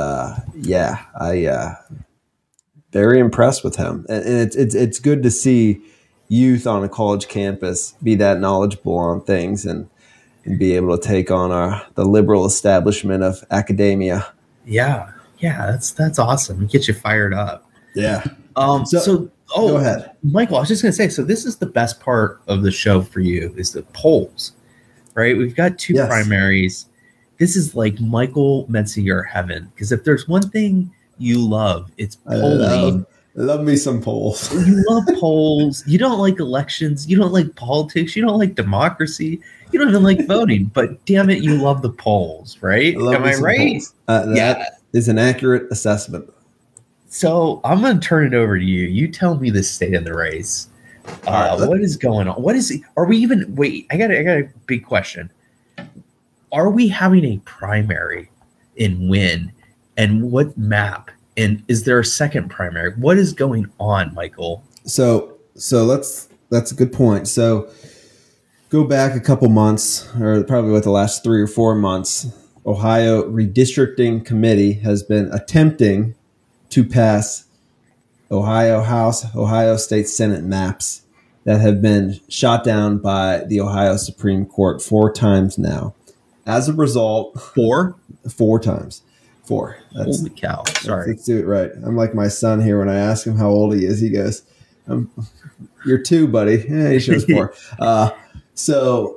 very impressed with him. And it's good to see youth on a college campus be that knowledgeable on things and be able to take on the liberal establishment of academia. Yeah. Yeah, that's awesome. It gets you fired up. Yeah. So go ahead. Michael, I was just going to say, so this is the best part of the show for you is the polls, right? We've got two primaries. This is like Michael Metzinger heaven, because if there's one thing you love, it's polling. I love me some polls. You love polls. You don't like elections. You don't like politics. You don't like democracy. You don't even like voting. But damn it, you love the polls, right? Am I right? That is an accurate assessment. So I'm going to turn it over to you. You tell me the state of the race. What is going on? What is it? Are we even? Wait, I got a big question. Are we having a primary in Wynn, and what map? And is there a second primary? What is going on, Michael? So that's a good point. So go back a couple months, or probably the last 3 or 4 months, Ohio Redistricting Committee has been attempting to pass Ohio House, Ohio State Senate maps that have been shot down by the Ohio Supreme Court 4 times now. As a result, 4 times. 4. Holy cow. Sorry. Let's do it right. I'm like my son here. When I ask him how old he is, he goes, you're 2, buddy. Yeah, he shows 4. So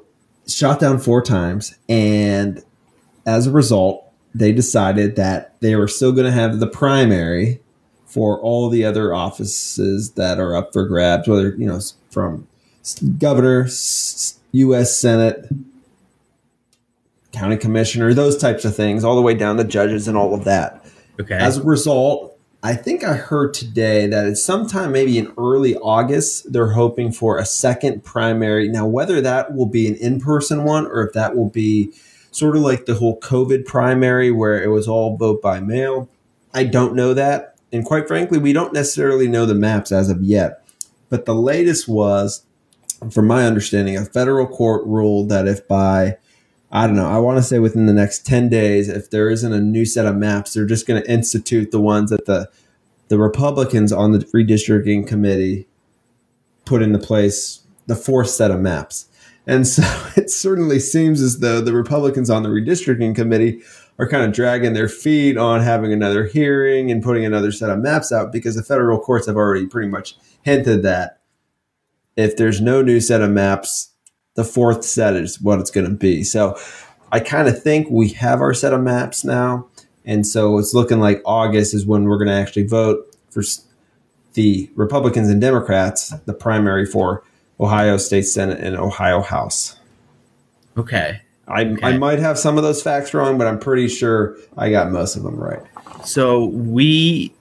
shot down 4 times, and as a result, they decided that they were still going to have the primary for all the other offices that are up for grabs, whether, from governor, U.S. Senate, county commissioner, those types of things, all the way down to judges and all of that. Okay. As a result, I think I heard today that it's sometime maybe in early August, they're hoping for a second primary. Now, whether that will be an in-person one or if that will be sort of like the whole COVID primary where it was all vote by mail, I don't know that. And quite frankly, we don't necessarily know the maps as of yet. But the latest was, from my understanding, a federal court ruled that if by, I don't know, I want to say within the next 10 days, if there isn't a new set of maps, they're just going to institute the ones that the Republicans on the redistricting committee put into place, the 4th set of maps. And so it certainly seems as though the Republicans on the redistricting committee are kind of dragging their feet on having another hearing and putting another set of maps out, because the federal courts have already pretty much hinted that if there's no new set of maps, the 4th set is what it's going to be. So I kind of think we have our set of maps now. And so it's looking like August is when we're going to actually vote for the Republicans and Democrats, the primary for Ohio State Senate and Ohio House. Okay. I might have some of those facts wrong, but I'm pretty sure I got most of them right. So we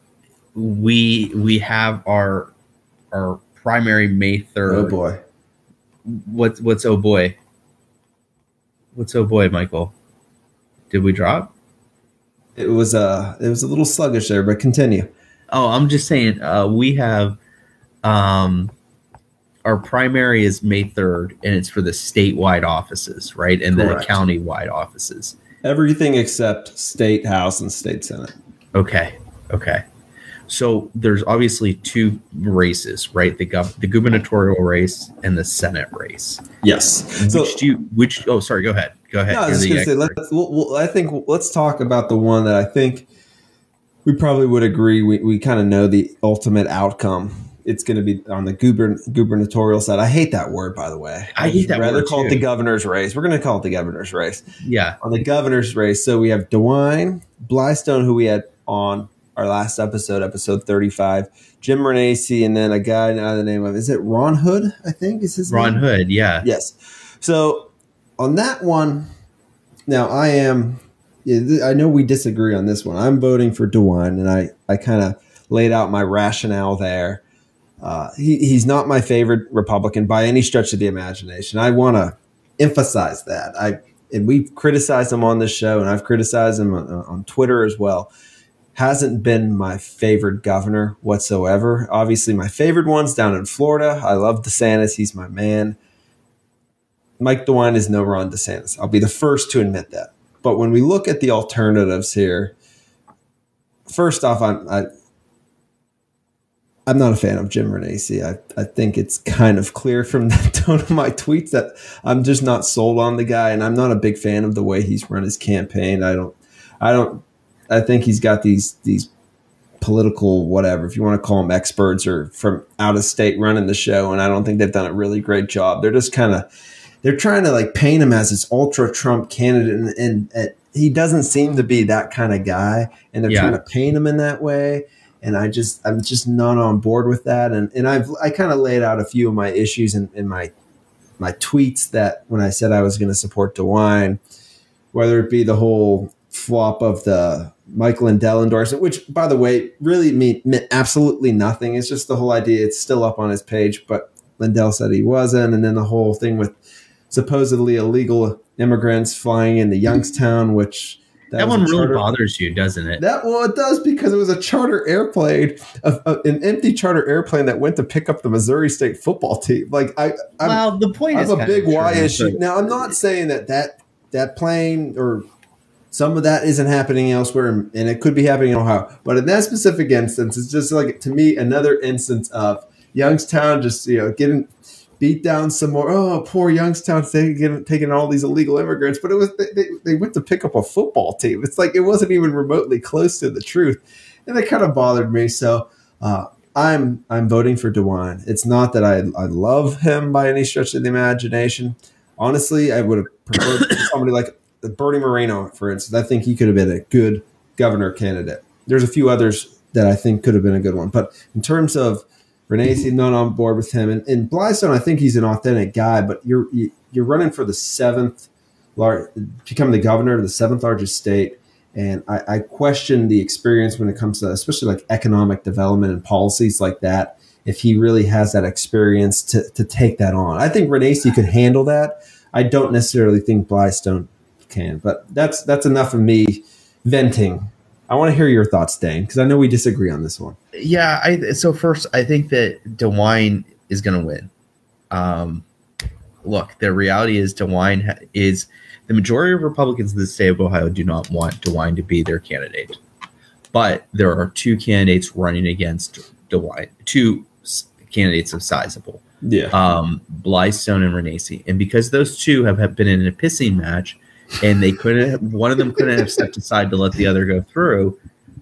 have our primary May 3rd. Oh boy. What's oh boy? What's oh boy, Michael? Did we drop? It was a little sluggish there, but continue. Oh, I'm just saying we have our primary is May 3rd, and it's for the statewide offices, right? And Correct. the county-wide offices. Everything except state house and state senate. Okay. So there's obviously 2 races, right? The gubernatorial race and the Senate race. Yes. So Oh, sorry. Go ahead. no, I was just going to say, let's talk about the one that I think we probably would agree we kind of know the ultimate outcome. It's going to be on the gubernatorial side. I hate that word, by the way. I hate that word. Rather call it the governor's race. We're going to call it the governor's race. Yeah. On the governor's race, so we have DeWine Blystone, who we had on our last episode 35, Jim Renacci, and then a guy, now the name of, is it Ron Hood, I think is his name? Ron Hood, yeah. Yes. So on that one, now I know we disagree on this one. I'm voting for DeWine, and I kind of laid out my rationale there. He's not my favorite Republican by any stretch of the imagination. I want to emphasize that. And we've criticized him on this show, and I've criticized him on Twitter as well. Hasn't been my favorite governor whatsoever. Obviously, my favorite one's down in Florida. I love DeSantis. He's my man. Mike DeWine is no Ron DeSantis. I'll be the first to admit that. But when we look at the alternatives here, first off, I'm not a fan of Jim Renacci. I think it's kind of clear from the tone of my tweets that I'm just not sold on the guy, and I'm not a big fan of the way he's run his campaign. I think he's got these political whatever, if you want to call them experts or from out of state running the show, and I don't think they've done a really great job. They're just they're trying to like paint him as this ultra Trump candidate, and he doesn't seem to be that kind of guy, and they're trying to paint him in that way. And I'm just not on board with that. And I kind of laid out a few of my issues in my tweets that when I said I was going to support DeWine, whether it be the whole flop of the Michael Lindell endorsement, which, by the way, really meant absolutely nothing. It's just the whole idea. It's still up on his page, but Lindell said he wasn't. And then the whole thing with supposedly illegal immigrants flying into Youngstown, which that one really bothers you, doesn't it? Well, it does, because it was a charter airplane, an empty charter airplane that went to pick up the Missouri State football team. Like the point is, I have a big why issue. Now, I'm not saying that plane or some of that isn't happening elsewhere, and it could be happening in Ohio. But in that specific instance, it's just like, to me, another instance of Youngstown just getting beat down some more. Oh, poor Youngstown taking all these illegal immigrants. But it was they went to pick up a football team. It's like it wasn't even remotely close to the truth, and it kind of bothered me. So I'm voting for DeWine. It's not that I love him by any stretch of the imagination. honestly, I would have preferred somebody like Bernie Moreno, for instance. I think he could have been a good governor candidate. There's a few others that I think could have been a good one. But in terms of Renacci, not on board with him. And Blystone, I think he's an authentic guy, but you're running for the becoming the governor of the 7th largest state. And I question the experience when it comes to especially like economic development and policies like that, if he really has that experience to take that on. I think Renacci could handle that. I don't necessarily think Blystone can, but that's enough of me venting. I want to hear your thoughts, Dane, because I know we disagree on this one. Yeah, so first, I think that DeWine is going to win. Look, the reality is DeWine is the majority of Republicans in the state of Ohio do not want DeWine to be their candidate. But there are two candidates running against DeWine, two candidates of sizable. Yeah. Blystone and Renacci. And because those two have been in a pissing match, and one of them couldn't have stepped aside to let the other go through,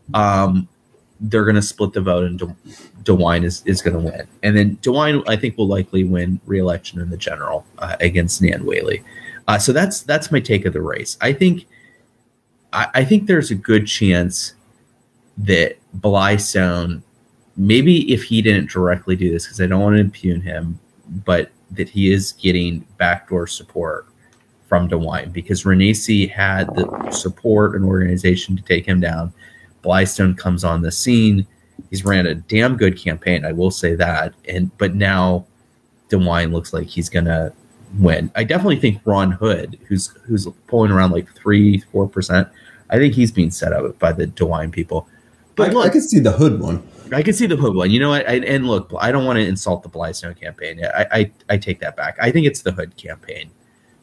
they're going to split the vote, and DeWine is going to win. And then DeWine, I think, will likely win re-election in the general against Nan Whaley. So that's my take of the race. I think there's a good chance that Blystone, maybe if he didn't directly do this, because I don't want to impugn him, but that he is getting backdoor support from DeWine, because Renacci had the support and organization to take him down. Blystone comes on the scene. He's ran a damn good campaign, I will say that. But now DeWine looks like he's gonna win. I definitely think Ron Hood, who's pulling around like 3-4%, I think he's being set up by the DeWine people. But I can see the Hood one. I can see the Hood one. You know what? And look, I don't want to insult the Blystone campaign. I take that back. I think it's the Hood campaign.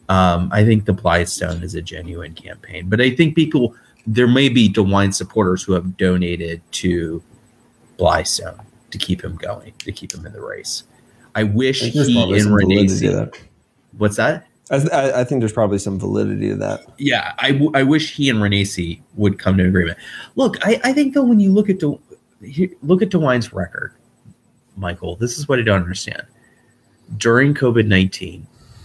I think the Blystone is a genuine campaign, but I think there may be DeWine supporters who have donated to Blystone to keep him going, to keep him in the race. I wish he and Renacci. What's that? I think there's probably some validity to that. Yeah, I wish he and Renacci would come to an agreement. Look, I think though when you look at DeWine's record, Michael, this is what I don't understand. During COVID-19,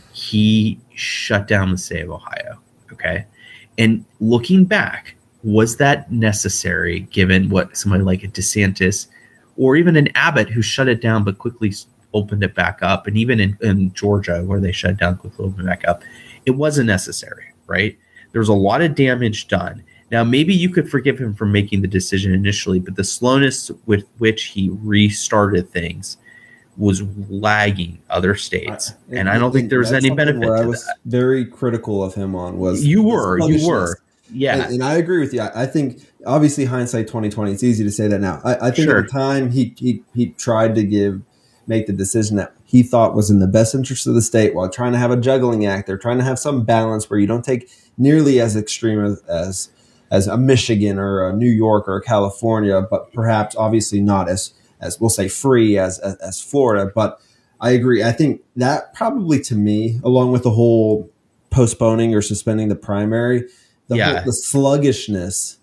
he shut down the state of Ohio. Okay. And looking back, was that necessary given what somebody like a DeSantis or even an Abbott who shut it down but quickly opened it back up, and even in Georgia where they shut it down quickly opened it back up, it wasn't necessary, right? There was a lot of damage done. Now, maybe you could forgive him for making the decision initially, but the slowness with which he restarted things was lagging other states, and I don't think there's any benefit to that. I was very critical of him on was you were, yeah, and I agree with you. I think obviously hindsight 2020. It's easy to say that now. I think at the time he tried to make the decision that he thought was in the best interest of the state while trying to have a juggling act. They're trying to have some balance where you don't take nearly as extreme as a Michigan or a New York or a California, but perhaps obviously not as we'll say free as Florida. But I agree. I think that probably to me, along with the whole postponing or suspending the primary, the sluggishness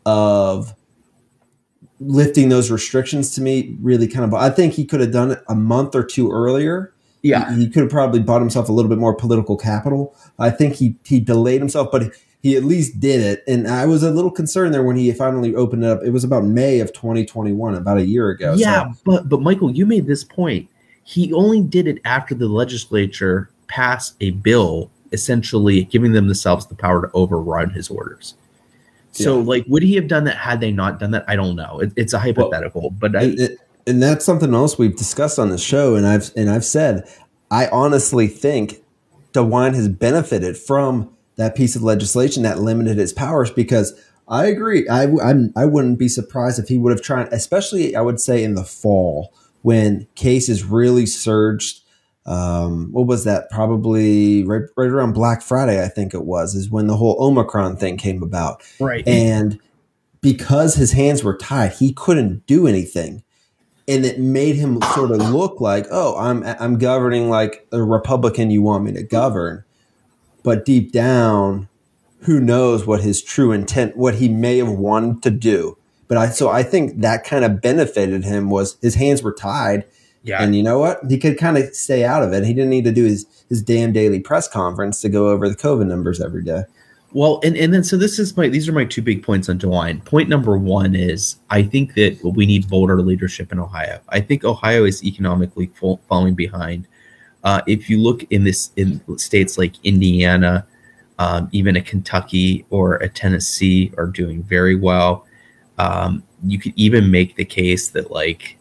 of lifting those restrictions to me really kind of, I think he could have done it a month or two earlier. Yeah. He could have probably bought himself a little bit more political capital. I think he delayed himself, but he at least did it. And I was a little concerned there when he finally opened it up. It was about May of 2021, about a year ago. Yeah, so. But Michael, you made this point. He only did it after the legislature passed a bill essentially giving themselves the power to override his orders. So, would he have done that had they not done that? I don't know. It's a hypothetical, but and that's something else we've discussed on the show, and I've said I honestly think DeWine has benefited from that piece of legislation that limited his powers, because I agree. I wouldn't be surprised if he would have tried, especially I would say in the fall when cases really surged. What was that? Probably right around Black Friday, I think it was, is when the whole Omicron thing came about. Right. And because his hands were tied, he couldn't do anything. And it made him sort of look like, oh, I'm governing like a Republican you want me to govern. But deep down, who knows what his true intent, what he may have wanted to do. But I think that kind of benefited him was his hands were tied. Yeah. And you know what? He could kind of stay out of it. He didn't need to do his damn daily press conference to go over the COVID numbers every day. Well, and then so these are my 2 big points on DeWine. Point number 1 is I think that we need bolder leadership in Ohio. I think Ohio is economically falling behind. If you look in states like Indiana, even a Kentucky or a Tennessee are doing very well. You could even make the case that like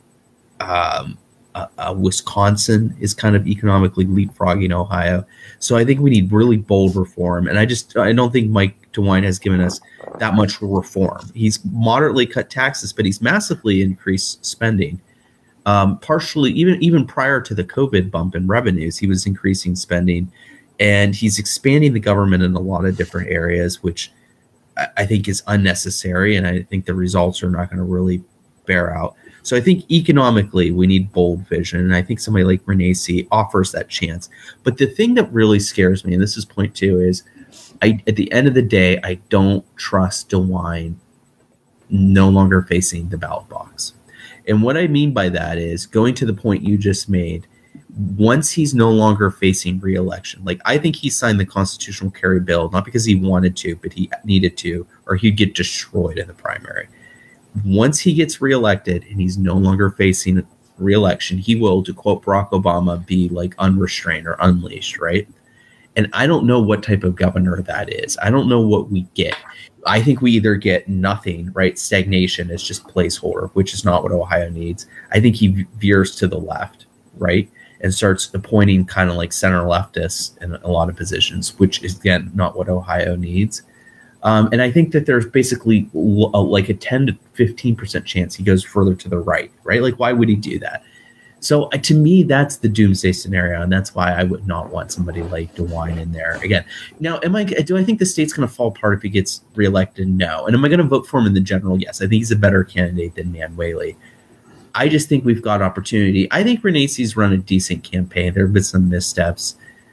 Wisconsin is kind of economically leapfrogging Ohio. So I think we need really bold reform. And I don't think Mike DeWine has given us that much reform. He's moderately cut taxes, but he's massively increased spending. Partially, even prior to the COVID bump in revenues, he was increasing spending, and he's expanding the government in a lot of different areas, which I think is unnecessary. And I think the results are not going to really bear out. So I think economically we need bold vision, and I think somebody like Renacci offers that chance. But the thing that really scares me, and this is point 2, is at the end of the day, I don't trust DeWine no longer facing the ballot box. And what I mean by that is going to the point you just made, once he's no longer facing re-election, like I think he signed the constitutional carry bill, not because he wanted to, but he needed to, or he'd get destroyed in the primary. Once he gets reelected and he's no longer facing reelection, he will, to quote Barack Obama, be like unrestrained or unleashed, right? And I don't know what type of governor that is. I don't know what we get. I think we either get nothing, right? Stagnation is just placeholder, which is not what Ohio needs. I think he veers to the left, right? And starts appointing kind of like center leftists in a lot of positions, which is, again, not what Ohio needs. And I think that there's basically like a 10 to 15% chance he goes further to the right, right? Like, why would he do that? So to me, that's the doomsday scenario, and that's why I would not want somebody like DeWine in there again. Now, do I think the state's going to fall apart if he gets reelected? No. And am I going to vote for him in the general? Yes. I think he's a better candidate than Nan Whaley. I just think we've got opportunity. I think Renacci's run a decent campaign. There have been some missteps.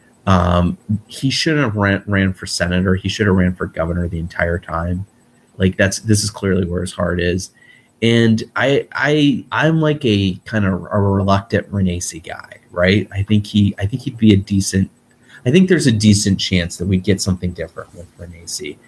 He shouldn't have ran for senator. He should have ran for governor the entire time. Like this is clearly where his heart is. And I'm like a kind of a reluctant Renacci guy, right? I think he'd be I think there's a decent chance that we get something different with Renacci.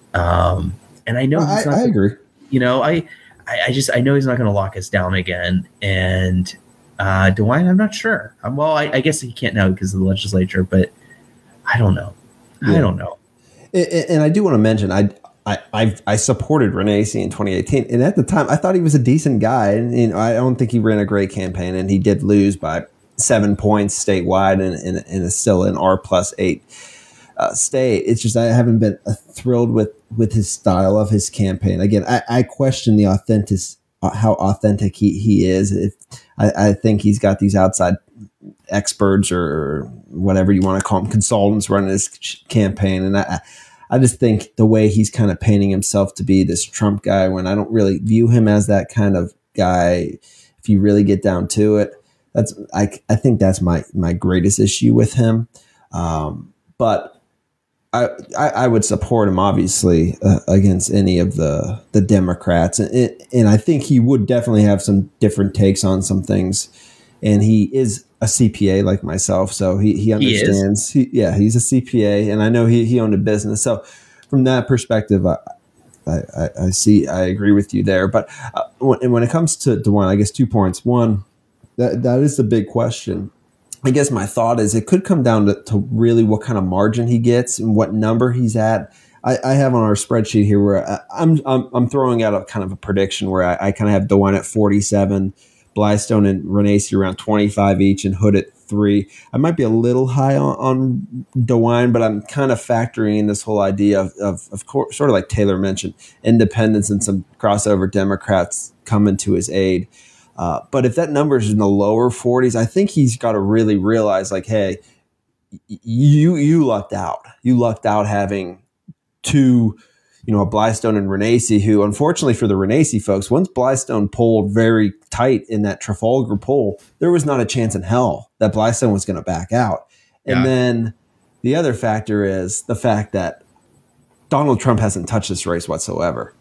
And I know I agree. You know, I know he's not going to lock us down again. And DeWine, I'm not sure. I guess he can't now because of the legislature, but I don't know. Yeah. I don't know. And I do want to mention, I supported Renacci in 2018, and at the time I thought he was a decent guy. And I don't think he ran a great campaign, and he did lose by 7 points statewide, and is still an R+8 state. It's just I haven't been thrilled with his style of his campaign. Again, I question the how authentic he is. I think he's got these outside experts or whatever you want to call them, consultants running his campaign, and I just think the way he's kind of painting himself to be this Trump guy, when I don't really view him as that kind of guy. If you really get down to it, I think that's my greatest issue with him. But I would support him, obviously, against any of the Democrats. And I think he would definitely have some different takes on some things. And he is a CPA like myself, so he understands. He's a CPA, and I know he owned a business. So from that perspective, I agree with you there. But when it comes to DeWine, I guess 2 points. One, that is the big question. I guess my thought is it could come down to really what kind of margin he gets and what number he's at. I have on our spreadsheet here where I'm throwing out a kind of a prediction where I kind of have DeWine at 47. Blystone and Renacci around 25 each, and Hood at 3. I might be a little high on DeWine, but I'm kind of factoring in this whole idea of course, sort of like Taylor mentioned, independents and some crossover Democrats coming to his aid. But if that number is in the lower 40s, I think he's got to really realize, like, hey, you lucked out. You lucked out having two, a Blystone and Renacci, who, unfortunately for the Renacci folks, once Blystone pulled very tight in that Trafalgar poll, there was not a chance in hell that Blystone was going to back out. And then the other factor is the fact that Donald Trump hasn't touched this race whatsoever.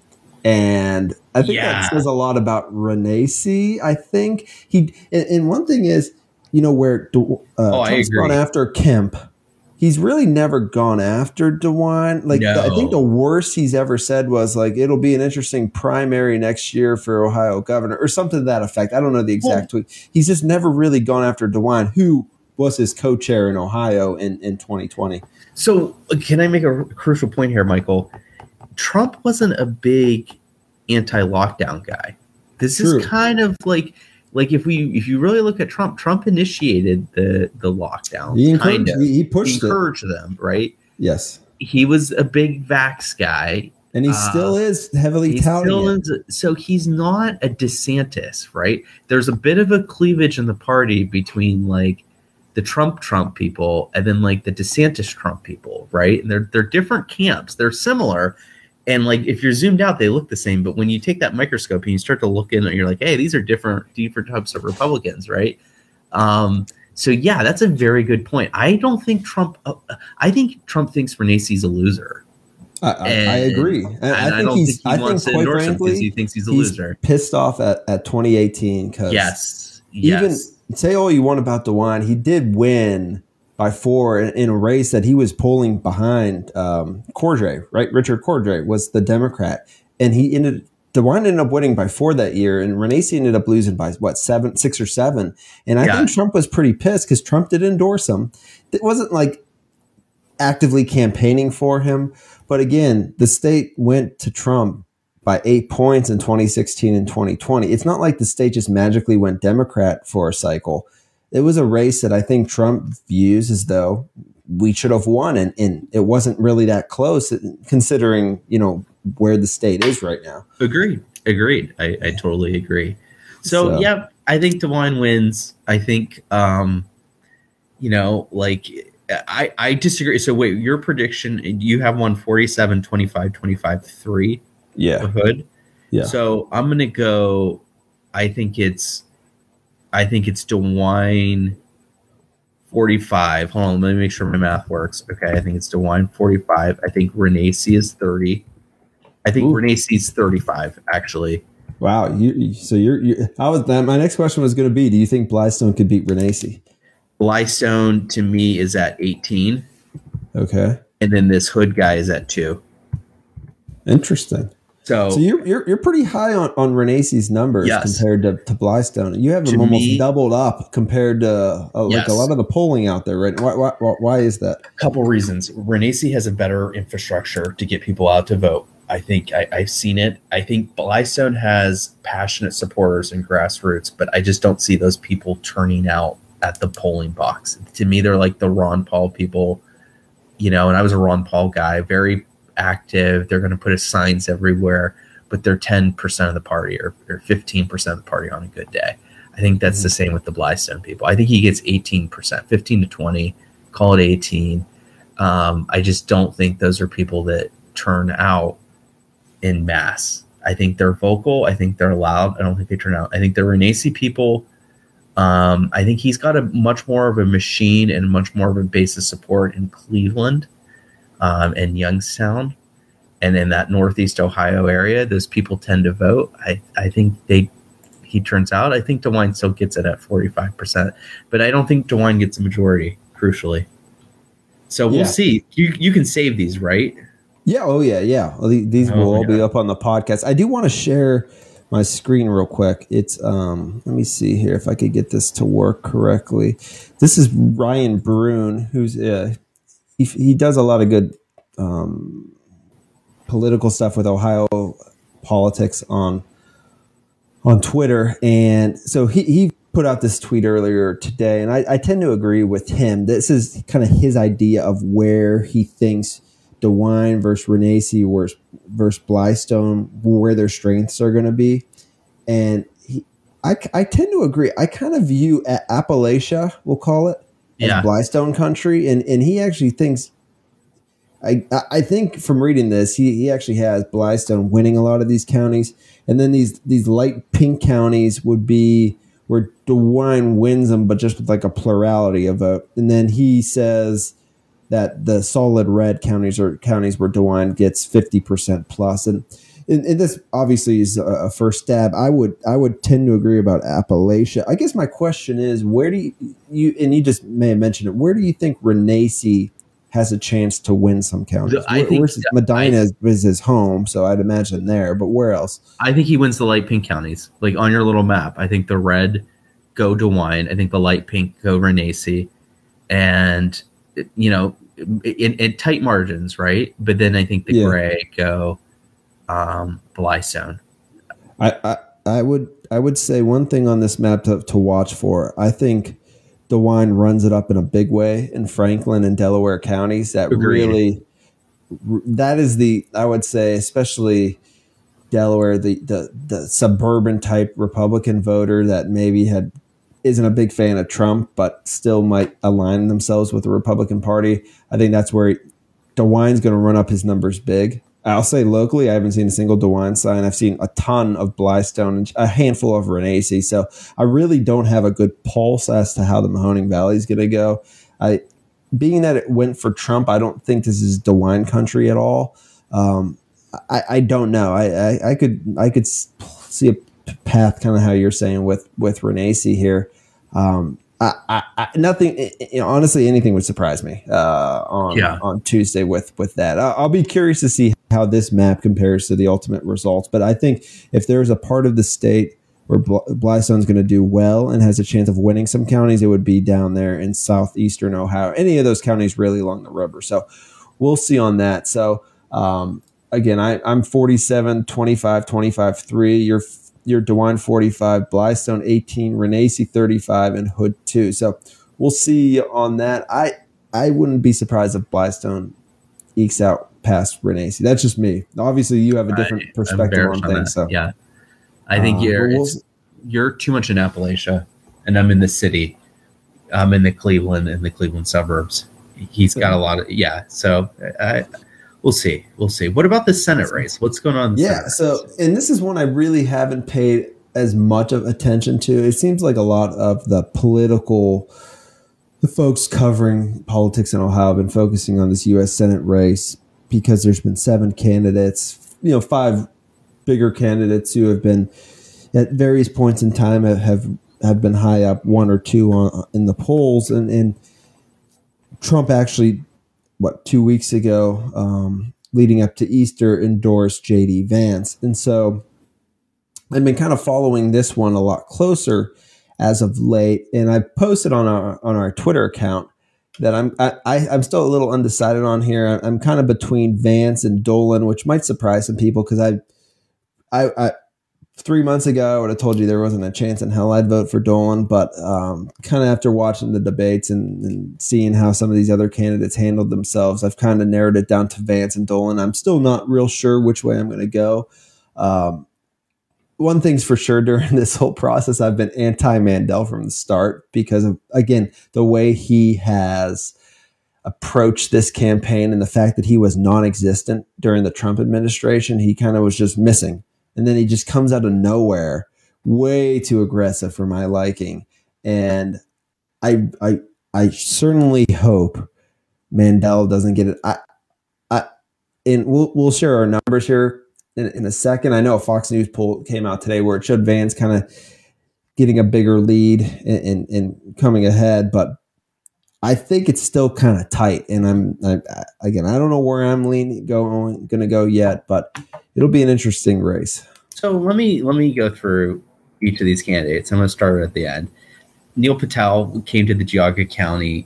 And I think that says a lot about Renacci. I think and one thing is, where Trump's gone after Kemp, he's really never gone after DeWine. I think the worst he's ever said was it'll be an interesting primary next year for Ohio governor or something to that effect. I don't know the exact tweet. He's just never really gone after DeWine, who was his co-chair in Ohio in 2020. So can I make a crucial point here, Michael? Trump wasn't a big anti-lockdown guy. This is kind of like if you really look at Trump initiated the lockdown. He encouraged them, right? Yes. He was a big vax guy. And he still is heavily touting it. So he's not a DeSantis, right? There's a bit of a cleavage in the party between the Trump people and then the DeSantis Trump people, right? And they're different camps. They're similar. And if you're zoomed out, they look the same. But when you take that microscope and you start to look in, you're like, hey, these are different types of Republicans, right? So yeah, that's a very good point. I don't think Trump. I think Trump thinks Renacci's a loser. I agree. And I think he wants to endorse him because he thinks he's a loser. Pissed off at 2018 because even say all you want about DeWine, he did win by 4 in a race that he was polling behind Cordray, right? Richard Cordray was the Democrat, and DeWine ended up winning by 4 that year, and Renacci ended up losing by 6 or 7. And I think Trump was pretty pissed because Trump did endorse him. It wasn't actively campaigning for him, but again, the state went to Trump by 8 points in 2016 and 2020. It's not like the state just magically went Democrat for a cycle. It was a race that I think Trump views as though we should have won, and it wasn't really that close considering, where the state is right now. Agreed. I totally agree. So yeah, I think DeWine wins. I think, I disagree. So wait, your prediction, you have one 47, 25, 25, 3. Yeah. The Hood. Yeah. So I'm going to go, I think it's DeWine 45. Hold on, let me make sure my math works. Okay, I think it's DeWine 45. I think Renacci is 30. I think Renacci's 35, actually. Wow. My next question was going to be, do you think Blystone could beat Renacci? Blystone, to me, is at 18. Okay. And then this Hood guy is at 2. Interesting. So you're pretty high on Renacci's numbers compared to Blystone. You have them almost doubled up compared to a lot of the polling out there, right? Why is that? A couple reasons. Renacci has a better infrastructure to get people out to vote. I think I've seen it. I think Blystone has passionate supporters and grassroots, but I just don't see those people turning out at the polling box. To me, they're like the Ron Paul people, and I was a Ron Paul guy, very active. They're going to put his signs everywhere, but they're 10% of the party or 15% of the party on a good day. I think that's the same with the Blystone people. I think he gets 18%, 15 to 20, call it 18. I just don't think those are people that turn out in mass. I think they're vocal. I think they're loud. I don't think they turn out. I think the Renacci people, I think he's got a much more of a machine and much more of a base of support in Cleveland and Youngstown, and in that Northeast Ohio area, those people tend to vote. I think he turns out. I think DeWine still gets it at 45%, but I don't think DeWine gets a majority, crucially. So we'll see. You can save these, right? Yeah. Oh yeah. Well, these will all be up on the podcast. I do want to share my screen real quick. It's let me see here if I could get this to work correctly. This is Ryan Brune, who's he does a lot of good political stuff with Ohio politics on Twitter. And so he put out this tweet earlier today, and I tend to agree with him. This is kind of his idea of where he thinks DeWine versus Renacci versus Blystone, where their strengths are going to be. And I tend to agree. I kind of view Appalachia, we'll call it, as Blystone country. And he actually thinks, I think from reading this, he actually has Blystone winning a lot of these counties. And then these light pink counties would be where DeWine wins them, but just with like a plurality of vote. And then he says that the solid red counties are counties where DeWine gets 50% plus. And and this obviously is a first stab. I would tend to agree about Appalachia. I guess my question is, where do you and you just may have mentioned it, where do you think Renacci has a chance to win some counties? I think Medina is his home, so I'd imagine there, but where else? I think he wins the light pink counties. Like on your little map, I think the red go DeWine. I think the light pink go Renacci. And, you know, in tight margins, right? But then I think the gray go Blystone. I would say one thing on this map to watch for. I think DeWine runs it up in a big way in Franklin and Delaware counties. That is I would say, especially Delaware, the suburban type Republican voter that maybe isn't a big fan of Trump, but still might align themselves with the Republican Party. I think that's where DeWine's going to run up his numbers big. I'll say locally, I haven't seen a single DeWine sign. I've seen a ton of Blystone and a handful of Renacci. So I really don't have a good pulse as to how the Mahoning Valley is going to go. Being that it went for Trump, I don't think this is DeWine country at all. I don't know. I could see a path, kind of how you're saying with Renacci here. Nothing. Honestly, anything would surprise me on Tuesday with that. I'll be curious to see how this map compares to the ultimate results. But I think if there's a part of the state where Blystone's going to do well and has a chance of winning some counties, it would be down there in southeastern Ohio. Any of those counties really along the river. So we'll see on that. So again, I'm 47, 25, 25, 3. You're DeWine 45, Blystone 18, Renacci 35, and Hood 2. So we'll see on that. I wouldn't be surprised if Blystone ekes out past Renacci. That's just me. Obviously, you have a different perspective on things. So yeah, I think you're too much in Appalachia, and I'm in the city. I'm in the Cleveland suburbs. He's got a lot of So we'll see. What about the Senate race? What's going on? And this is one I really haven't paid as much of attention to. It seems like a lot of the folks covering politics in Ohio have been focusing on this U.S. Senate race because there's been 7 candidates, 5 bigger candidates who have been at various points in time have been high up, 1 or 2 in the polls, and Trump actually, 2 weeks ago, leading up to Easter, endorsed J.D. Vance. And so I've been kind of following this one a lot closer as of late. And I posted on our Twitter account that I'm still a little undecided on here. I'm kind of between Vance and Dolan, which might surprise some people because I 3 months ago I would have told you there wasn't a chance in hell I'd vote for Dolan, but kind of after watching the debates and seeing how some of these other candidates handled themselves, I've kind of narrowed it down to Vance and Dolan. I'm still not real sure which way I'm going to go. One thing's for sure, during this whole process, I've been anti-Mandel from the start because of, again, the way he has approached this campaign and the fact that he was non-existent during the Trump administration. He kind of was just missing. And then he just comes out of nowhere, way too aggressive for my liking. And I certainly hope Mandel doesn't get it. And we'll share our numbers here in a second. I know a Fox News poll came out today where it showed Vance kind of getting a bigger lead and coming ahead, but I think it's still kind of tight. And I don't know where I'm going to go yet, but it'll be an interesting race. So let me go through each of these candidates. I'm going to start at the end. Neil Patel came to the Geauga County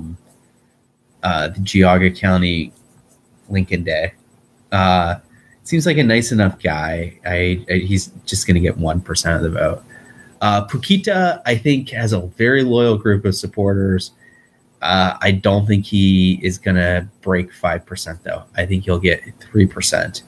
Lincoln Day. Seems like a nice enough guy. He's just going to get 1% of the vote. Pukita, I think, has a very loyal group of supporters. I don't think he is going to break 5%, though. I think he'll get 3%.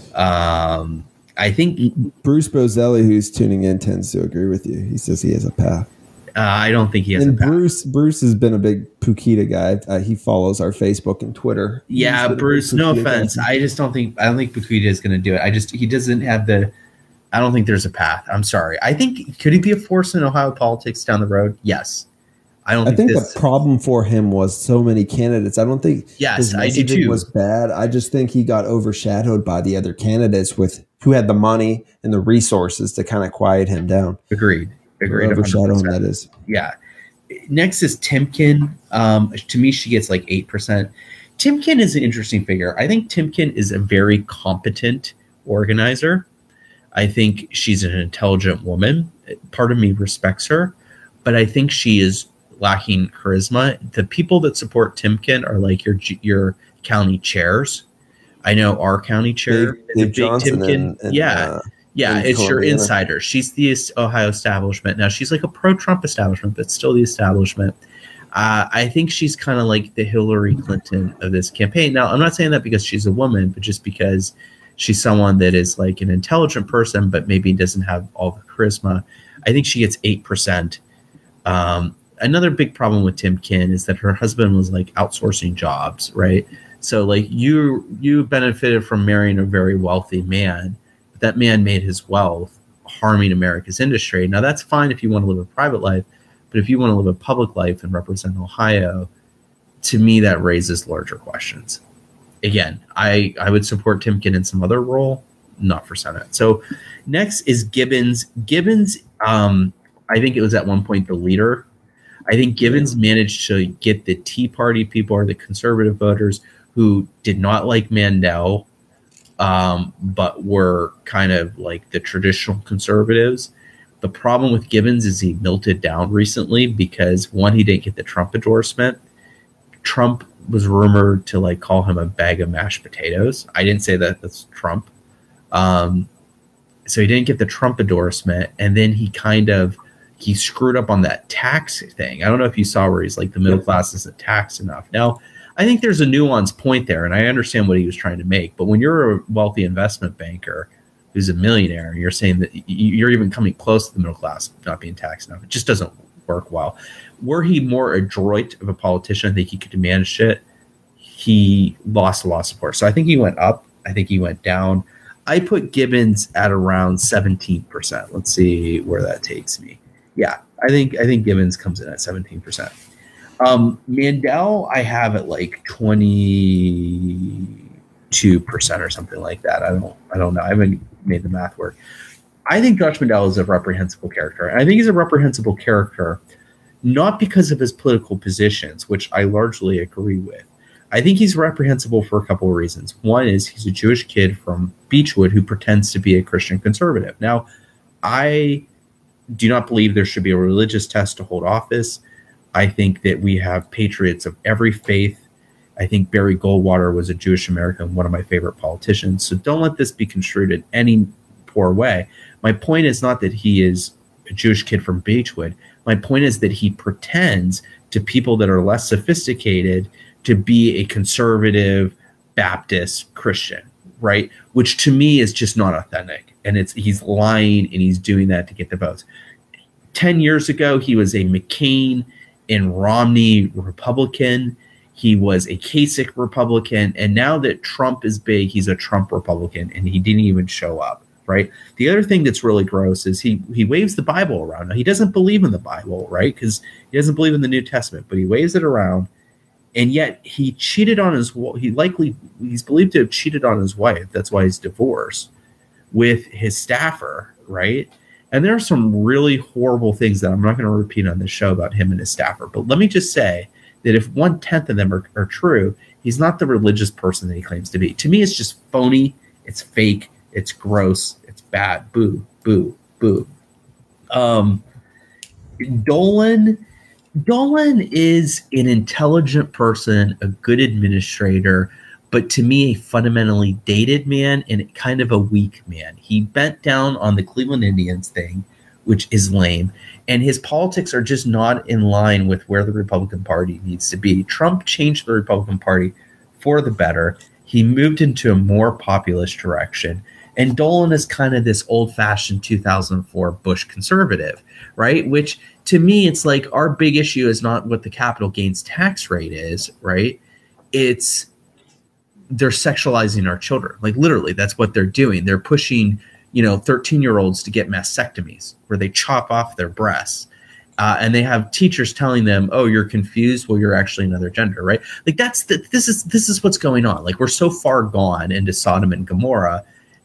I think Bruce Bozelli, who's tuning in, tends to agree with you. He says he has a path. I don't think he has a path. Bruce has been a big Pukita guy. He follows our Facebook and Twitter. Yeah, Bruce, no offense. Guy. I don't think Pukita is going to do it. He doesn't have I don't think there's a path. I'm sorry. I think, could he be a force in Ohio politics down the road? Yes. I think the problem for him was so many candidates. I don't think his messaging was bad. I just think he got overshadowed by the other candidates with who had the money and the resources to kind of quiet him down. Agreed. Overshadow him, that is. Yeah. Next is Timken. To me, she gets like 8%. Timken is an interesting figure. I think Timken is a very competent organizer. I think she's an intelligent woman. Part of me respects her, but I think she is lacking charisma. The people that support Timken are like your county chairs. I know our county chair is a big Timken. It's your insider. She's the Ohio establishment. Now she's like a pro-Trump establishment, but still the establishment. I think she's kind of like the Hillary Clinton of this campaign. Now, I'm not saying that because she's a woman, but just because she's someone that is like an intelligent person, but maybe doesn't have all the charisma. I think she gets 8%. Another big problem with Timken is that her husband was like outsourcing jobs, right? So like you benefited from marrying a very wealthy man, but that man made his wealth harming America's industry. Now that's fine if you want to live a private life, but if you want to live a public life and represent Ohio, to me, that raises larger questions. Again, I would support Timken in some other role, not for Senate. So next is Gibbons. Gibbons, I think it was at one point the leader. I think Gibbons managed to get the Tea Party people or the conservative voters who did not like Mandel, but were kind of like the traditional conservatives. The problem with Gibbons is he melted down recently because, one, he didn't get the Trump endorsement. Trump was rumored to like call him a bag of mashed potatoes. I didn't say that. That's Trump. So he didn't get the Trump endorsement, and then he screwed up on that tax thing. I don't know if you saw where he's like the middle class isn't taxed enough. Now, I think there's a nuanced point there, and I understand what he was trying to make. But when you're a wealthy investment banker who's a millionaire, and you're saying that you're even coming close to the middle class not being taxed enough, it just doesn't work well. Were he more adroit of a politician, I think he could have managed it. He lost a lot of support. So I think he went up. I think he went down. I put Gibbons at around 17%. Let's see where that takes me. Yeah, I think Gibbons comes in at 17%. Mandel, I have at like 22% or something like that. I don't know. I haven't made the math work. I think Josh Mandel is a reprehensible character. And I think he's a reprehensible character not because of his political positions, which I largely agree with. I think he's reprehensible for a couple of reasons. One is he's a Jewish kid from Beechwood who pretends to be a Christian conservative. Now, I do not believe there should be a religious test to hold office. I think that we have patriots of every faith. I think Barry Goldwater was a Jewish American, one of my favorite politicians. So don't let this be construed in any poor way. My point is not that he is a Jewish kid from Beechwood. My point is that he pretends to people that are less sophisticated to be a conservative Baptist Christian, right? Which to me is just not authentic. And he's lying, and he's doing that to get the votes. 10 years ago, he was a McCain and Romney Republican. He was a Kasich Republican. And now that Trump is big, he's a Trump Republican, and he didn't even show up, right? The other thing that's really gross is he waves the Bible around. Now, he doesn't believe in the Bible, right? Because he doesn't believe in the New Testament, but he waves it around. And yet he cheated on he's believed to have cheated on his wife. That's why he's divorced with his staffer, right? And there are some really horrible things that I'm not going to repeat on this show about him and his staffer. But let me just say that if 1/10 of them are true, he's not the religious person that he claims to be. To me, it's just phony. It's fake. It's gross. It's bad. Boo, boo, boo. Dolan is an intelligent person, a good administrator, but to me, a fundamentally dated man and kind of a weak man. He bent down on the Cleveland Indians thing, which is lame, and his politics are just not in line with where the Republican Party needs to be. Trump changed the Republican Party for the better. He moved into a more populist direction. And Dolan is kind of this old-fashioned 2004 Bush conservative, right? Which, to me, it's like our big issue is not what the capital gains tax rate is, right? It's they're sexualizing our children. Like, literally, that's what they're doing. They're pushing, 13-year-olds to get mastectomies where they chop off their breasts. And they have teachers telling them, "Oh, you're confused. Well, you're actually another gender," right? Like this is what's going on. Like, we're so far gone into Sodom and Gomorrah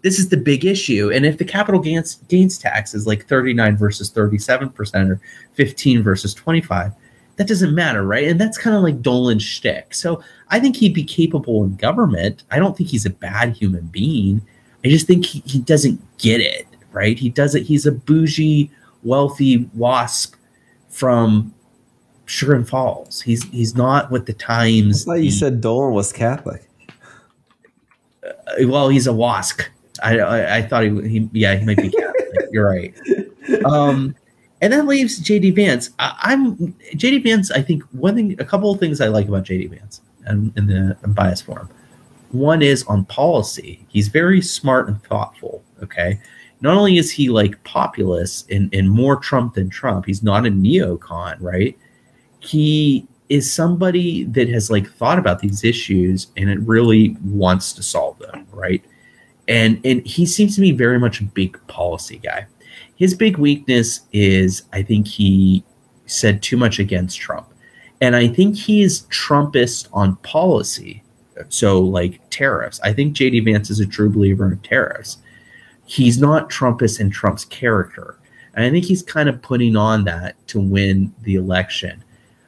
this is the big issue. And if the capital gains tax is like 39 versus 37% or 15 versus 25, that doesn't matter, right? And that's kind of like Dolan's shtick. So I think he'd be capable in government. I don't think he's a bad human being. I just think he doesn't get it, right? He doesn't. He's a bougie, wealthy wasp from Sugar and Falls. He's not what the times. I thought you said Dolan was Catholic. Well, he's a wasp. I thought he might be Catholic. You're right. And that leaves JD Vance. JD Vance. I think a couple of things I like about JD Vance, and I'm biased for him. One is on policy. He's very smart and thoughtful. Okay, not only is he like populist and more Trump than Trump, he's not a neocon, right? He is somebody that has like thought about these issues and it really wants to solve them, right? And he seems to be very much a big policy guy. His big weakness is I think he said too much against Trump. And I think he is Trumpist on policy. So like tariffs. I think JD Vance is a true believer in tariffs. He's not Trumpist in Trump's character. And I think he's kind of putting on that to win the election.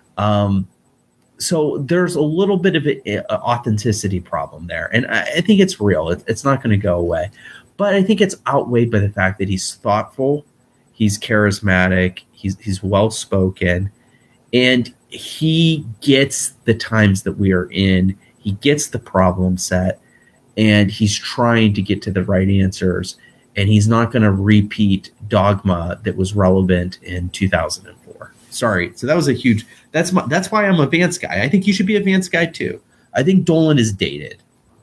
So there's a little bit of an authenticity problem there. And I think it's real. It's not going to go away. But I think it's outweighed by the fact that he's thoughtful, he's charismatic, he's well-spoken, and he gets the times that we are in. He gets the problem set, and he's trying to get to the right answers. And he's not going to repeat dogma that was relevant in 2004. Sorry. So that was a huge. That's why I'm a Vance guy. I think you should be a Vance guy too. I think Dolan is dated.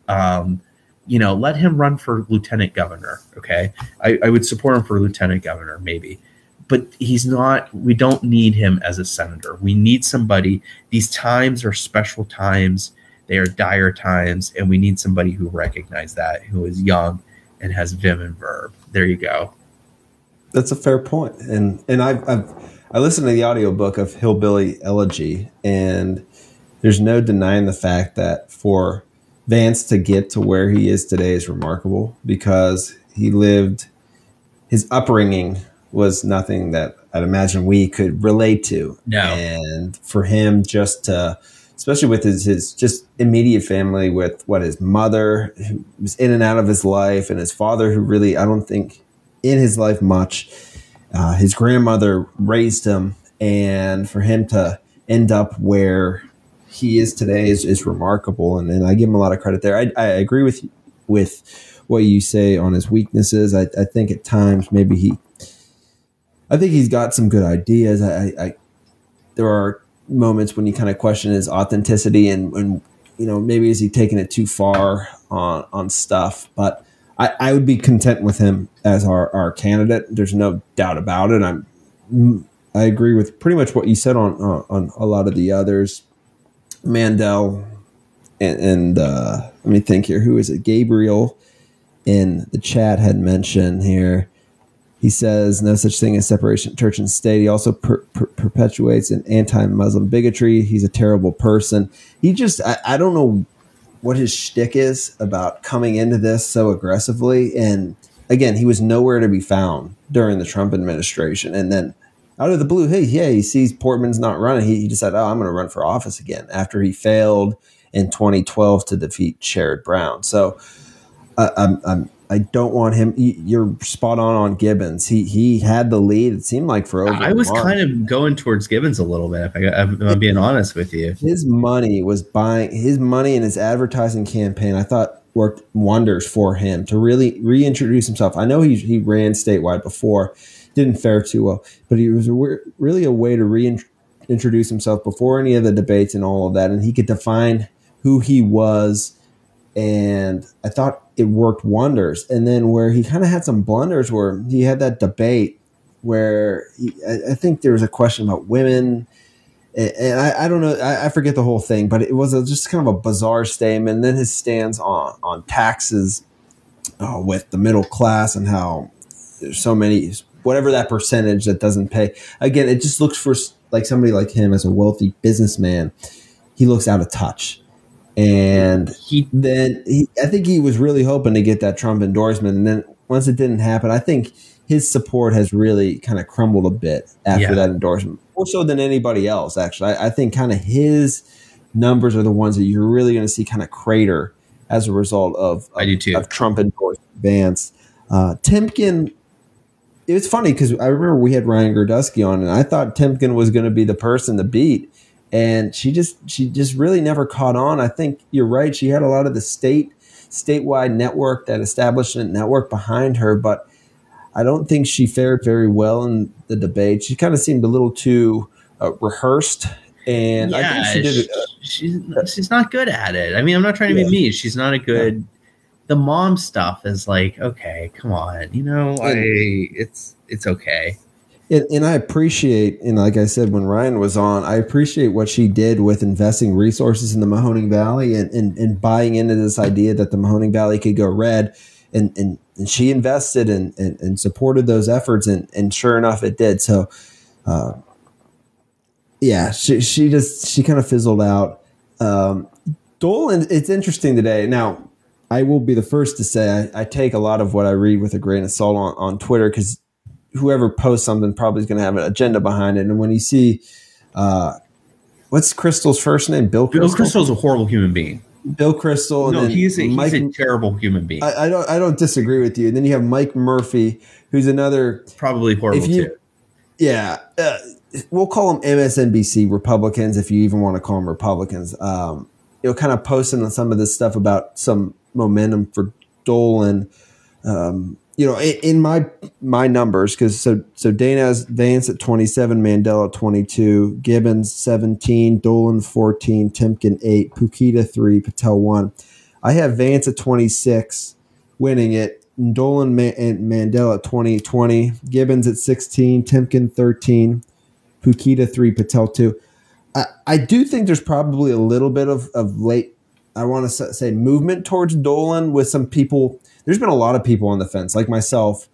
Let him run for lieutenant governor. Okay, I would support him for lieutenant governor maybe, but he's not. We don't need him as a senator. We need somebody. These times are special times. They are dire times, and we need somebody who recognizes that, who is young and has vim and verb. There you go. That's a fair point. And I listened to the audiobook of Hillbilly Elegy, and there's no denying the fact that for Vance to get to where he is today is remarkable because his upbringing was nothing that I'd imagine we could relate to. No. And for him just to, especially with his just immediate family, with his mother who was in and out of his life, and his father who really, I don't think in his life much, his grandmother raised him, and for him to end up where he is today is remarkable. And I give him a lot of credit there. I agree with what you say on his weaknesses. I think at times maybe he's got some good ideas. There are moments when you kind of question his authenticity and maybe is he taking it too far on stuff, but I would be content with him as our candidate. There's no doubt about it. I agree with pretty much what you said on a lot of the others. Mandel and let me think here. Who is it? Gabriel in the chat had mentioned here. He says no such thing as separation of church and state. He also perpetuates an anti-Muslim bigotry. He's a terrible person. He just, I don't know what his shtick is about coming into this so aggressively. And again, he was nowhere to be found during the Trump administration. And then out of the blue, he sees Portman's not running. He decided, I'm going to run for office again after he failed in 2012 to defeat Sherrod Brown. So I don't want him. You're spot on Gibbons. He had the lead. It seemed like for over. I was kind of going towards Gibbons a little bit. If I'm being honest with you, his money and his advertising campaign, I thought, worked wonders for him to really reintroduce himself. I know he ran statewide before, didn't fare too well, but he was really a way to reintroduce himself before any of the debates and all of that, and he could define who he was. And I thought it worked wonders. And then where he kind of had some blunders, where he had that debate where I think there was a question about women. And I don't know, I forget the whole thing, but it was just kind of a bizarre statement. And then his stance on taxes with the middle class and how there's so many, whatever that percentage that doesn't pay. Again, it just looks for like somebody like him as a wealthy businessman. He looks out of touch. And I think he was really hoping to get that Trump endorsement. And then once it didn't happen, I think his support has really kind of crumbled a bit after that endorsement, more so than anybody else, actually. I think kind of his numbers are the ones that you're really going to see kind of crater as a result of Trump endorsement Vance. Timken, it was funny because I remember we had Ryan Gerdusky on, and I thought Timken was going to be the person to beat. And she just really never caught on. I think you're right. She had a lot of the statewide network, that establishment network behind her, but I don't think she fared very well in the debate. She kind of seemed a little too rehearsed, and I think she did. She's not good at it. I mean, I'm not trying to be mean. She's not a good. Yeah. The mom stuff is like, okay, come on, it's okay. And I appreciate, and like I said, when Ryan was on, I appreciate what she did with investing resources in the Mahoning Valley and buying into this idea that the Mahoning Valley could go red. And she invested and supported those efforts. And sure enough, it did. So, she kind of fizzled out. Dolan, it's interesting today. Now, I will be the first to say I take a lot of what I read with a grain of salt on Twitter, because whoever posts something probably is going to have an agenda behind it. And when you see, what's Crystal's first name? Bill Kristol? Bill Kristol is a horrible human being. Bill Kristol. No, he's a terrible human being. I don't disagree with you. And then you have Mike Murphy, who's another probably horrible too. Yeah, we'll call them MSNBC Republicans if you even want to call them Republicans. Kind of posting on some of this stuff about some momentum for Dolan. In my numbers, because so Dana has Vance at 27, Mandel at 22, Gibbons 17, Dolan 14, Timken 8, Pukita 3, Patel 1. I have Vance at 26, winning it. Dolan and Mandel at 20, Gibbons at 16, Timken 13, Pukita 3, Patel 2. I do think there's probably a little bit of late, I want to say, movement towards Dolan with some people. There's been a lot of people on the fence, like myself,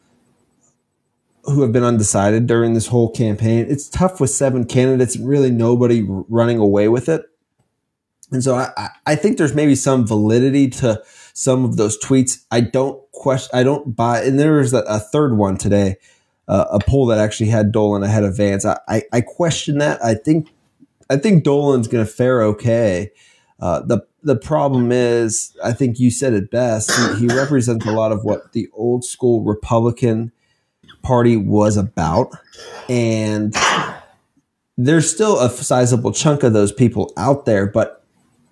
who have been undecided during this whole campaign. It's tough with 7 candidates and really nobody running away with it. And so I think there's maybe some validity to some of those tweets. I don't buy. And there was a third one today, a poll that actually had Dolan ahead of Vance. I question that. I think Dolan's going to fare okay. The problem is, I think you said it best, he represents a lot of what the old school Republican Party was about. And there's still a sizable chunk of those people out there, but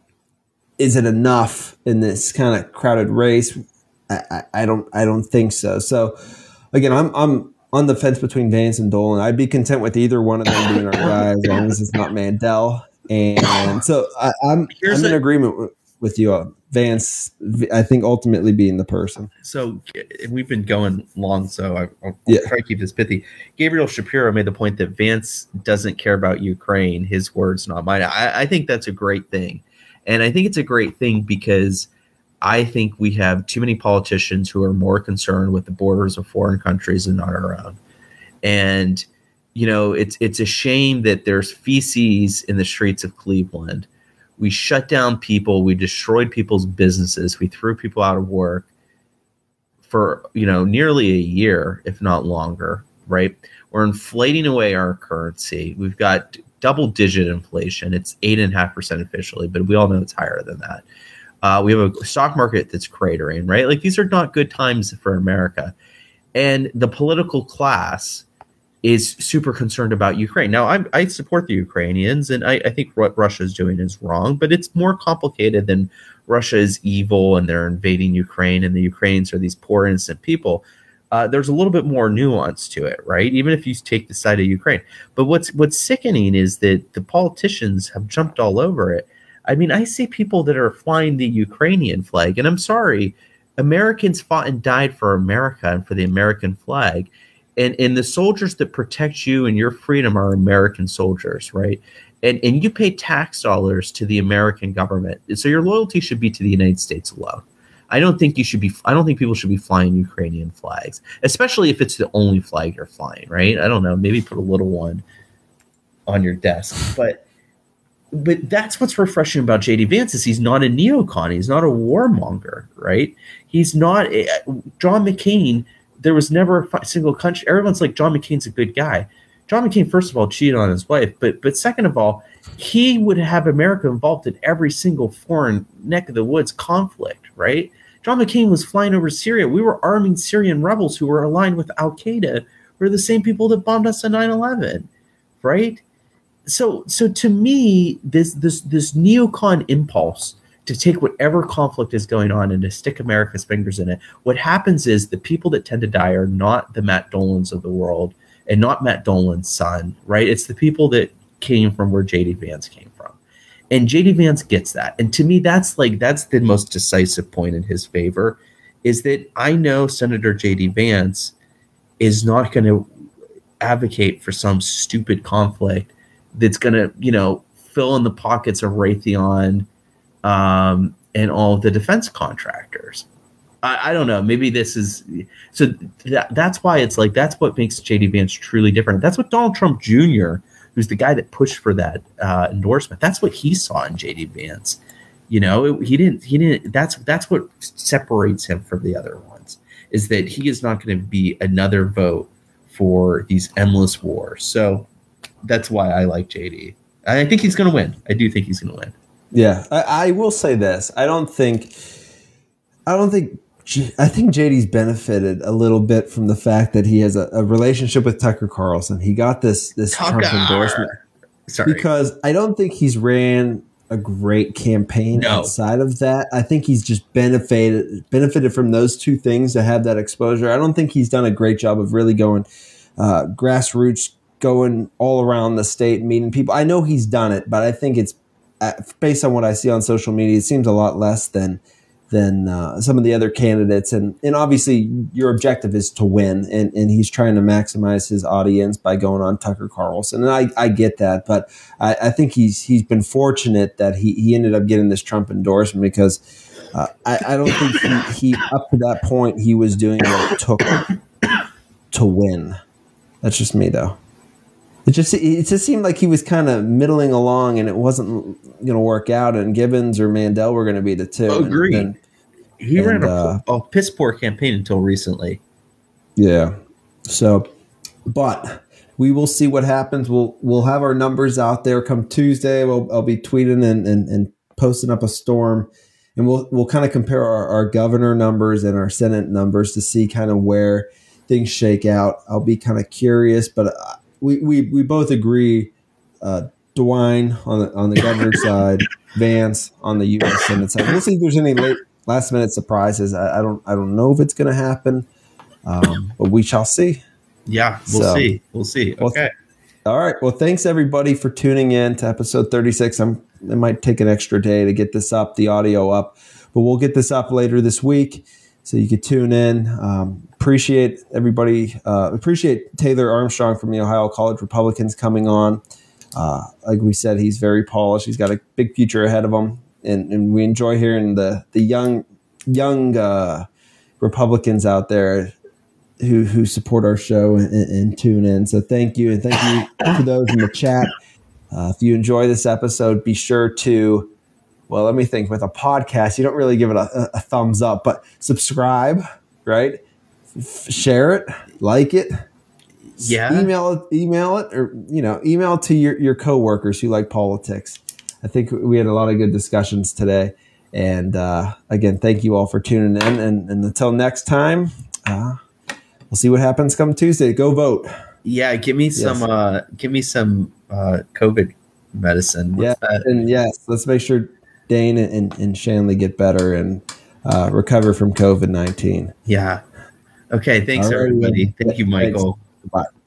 is it enough in this kind of crowded race? I don't think so. So again, I'm on the fence between Vance and Dolan. I'd be content with either one of them being our guy as long as it's not Mandel. And so I'm in agreement with you on Vance. I think ultimately being the person. So we've been going long, so I'll try to keep this pithy. Gabriel Shapiro made the point that Vance doesn't care about Ukraine. His words, not mine. I think that's a great thing. And I think it's a great thing because I think we have too many politicians who are more concerned with the borders of foreign countries than not our own. And it's a shame that there's feces in the streets of Cleveland. We shut down people. We destroyed people's businesses. We threw people out of work for, nearly a year, if not longer, right? We're inflating away our currency. We've got double-digit inflation. It's 8.5% officially, but we all know it's higher than that. We have a stock market that's cratering, right? Like, these are not good times for America. And the political class is super concerned about Ukraine. Now, I support the Ukrainians, and I think what Russia is doing is wrong, but it's more complicated than Russia is evil and they're invading Ukraine and the Ukrainians are these poor, innocent people. There's a little bit more nuance to it, right? Even if you take the side of Ukraine. But what's sickening is that the politicians have jumped all over it. I mean, I see people that are flying the Ukrainian flag, and I'm sorry, Americans fought and died for America and for the American flag. And the soldiers that protect you and your freedom are American soldiers, right? And you pay tax dollars to the American government. So your loyalty should be to the United States alone. I don't think people should be flying Ukrainian flags, especially if it's the only flag you're flying, right? I don't know, maybe put a little one on your desk. But but that's what's refreshing about JD Vance is he's not a neocon. He's not a warmonger, right? He's not John McCain. There was never a single country. Everyone's like, John McCain's a good guy. John McCain, first of all, cheated on his wife, but second of all, he would have America involved in every single foreign neck of the woods conflict, right? John McCain was flying over Syria. We were arming Syrian rebels who were aligned with Al Qaeda, who are the same people that bombed us on 9/11, right? So to me, this neocon impulse to take whatever conflict is going on and to stick America's fingers in it, what happens is the people that tend to die are not the Matt Dolans of the world and not Matt Dolan's son, right? It's the people that came from where JD Vance came from. And JD Vance gets that. And to me, that's the most decisive point in his favor, is that I know Senator JD Vance is not going to advocate for some stupid conflict that's going to, fill in the pockets of Raytheon and all of the defense contractors. I don't know. Maybe this is so. That's why it's like that's what makes JD Vance truly different. That's what Donald Trump Jr., who's the guy that pushed for that endorsement, that's what he saw in JD Vance. He didn't. That's what separates him from the other ones, is that he is not going to be another vote for these endless wars. So that's why I like JD. I think he's going to win. I do think he's going to win. Yeah, I will say this. I think JD's benefited a little bit from the fact that he has a relationship with Tucker Carlson. He got this Trump endorsement. Sorry. Because I don't think he's ran a great campaign outside of that. I think he's just benefited from those two things to have that exposure. I don't think he's done a great job of really going grassroots, going all around the state, meeting people. I know he's done it, but I think it's based on what I see on social media, it seems a lot less than some of the other candidates. And obviously your objective is to win, and he's trying to maximize his audience by going on Tucker Carlson. And I get that, but I think he's been fortunate that he ended up getting this Trump endorsement, because I don't think he up to that point, he was doing what it took to win. That's just me though. It just seemed like he was kind of middling along, and it wasn't going to work out. And Gibbons or Mandel were going to be the two. Agreed. He ran a piss poor campaign until recently. Yeah. So, but we will see what happens. We'll have our numbers out there come Tuesday. I'll be tweeting and posting up a storm, and we'll kind of compare our governor numbers and our Senate numbers to see kind of where things shake out. I'll be kind of curious, but. We both agree, DeWine on the governor's side, Vance on the U.S. Senate side. We'll see if there's any last minute surprises. I don't know if it's going to happen, but we shall see. Yeah, we'll see. We'll see. Okay. All right. Well, thanks everybody for tuning in to episode 36. It might take an extra day to get this up, the audio up, but we'll get this up later this week, so you can tune in. Appreciate everybody. Appreciate Taylor Armstrong from the Ohio College Republicans coming on. Like we said, he's very polished. He's got a big future ahead of him, and we enjoy hearing the young Republicans out there who support our show and tune in. So thank you, and thank you to those in the chat. If you enjoy this episode, be sure to. Well, let me think. With a podcast, you don't really give it a thumbs up, but subscribe, right? Share it, like it, email it, or email to your coworkers who like politics. I think we had a lot of good discussions today, and again, thank you all for tuning in. And until next time, we'll see what happens come Tuesday. Go vote. Yeah, give me some COVID medicine. What's that? And yes, let's make sure Dane and Shanley get better and recover from COVID-19. Yeah. Okay, thanks everybody. Thank you, Michael. Thanks. Bye.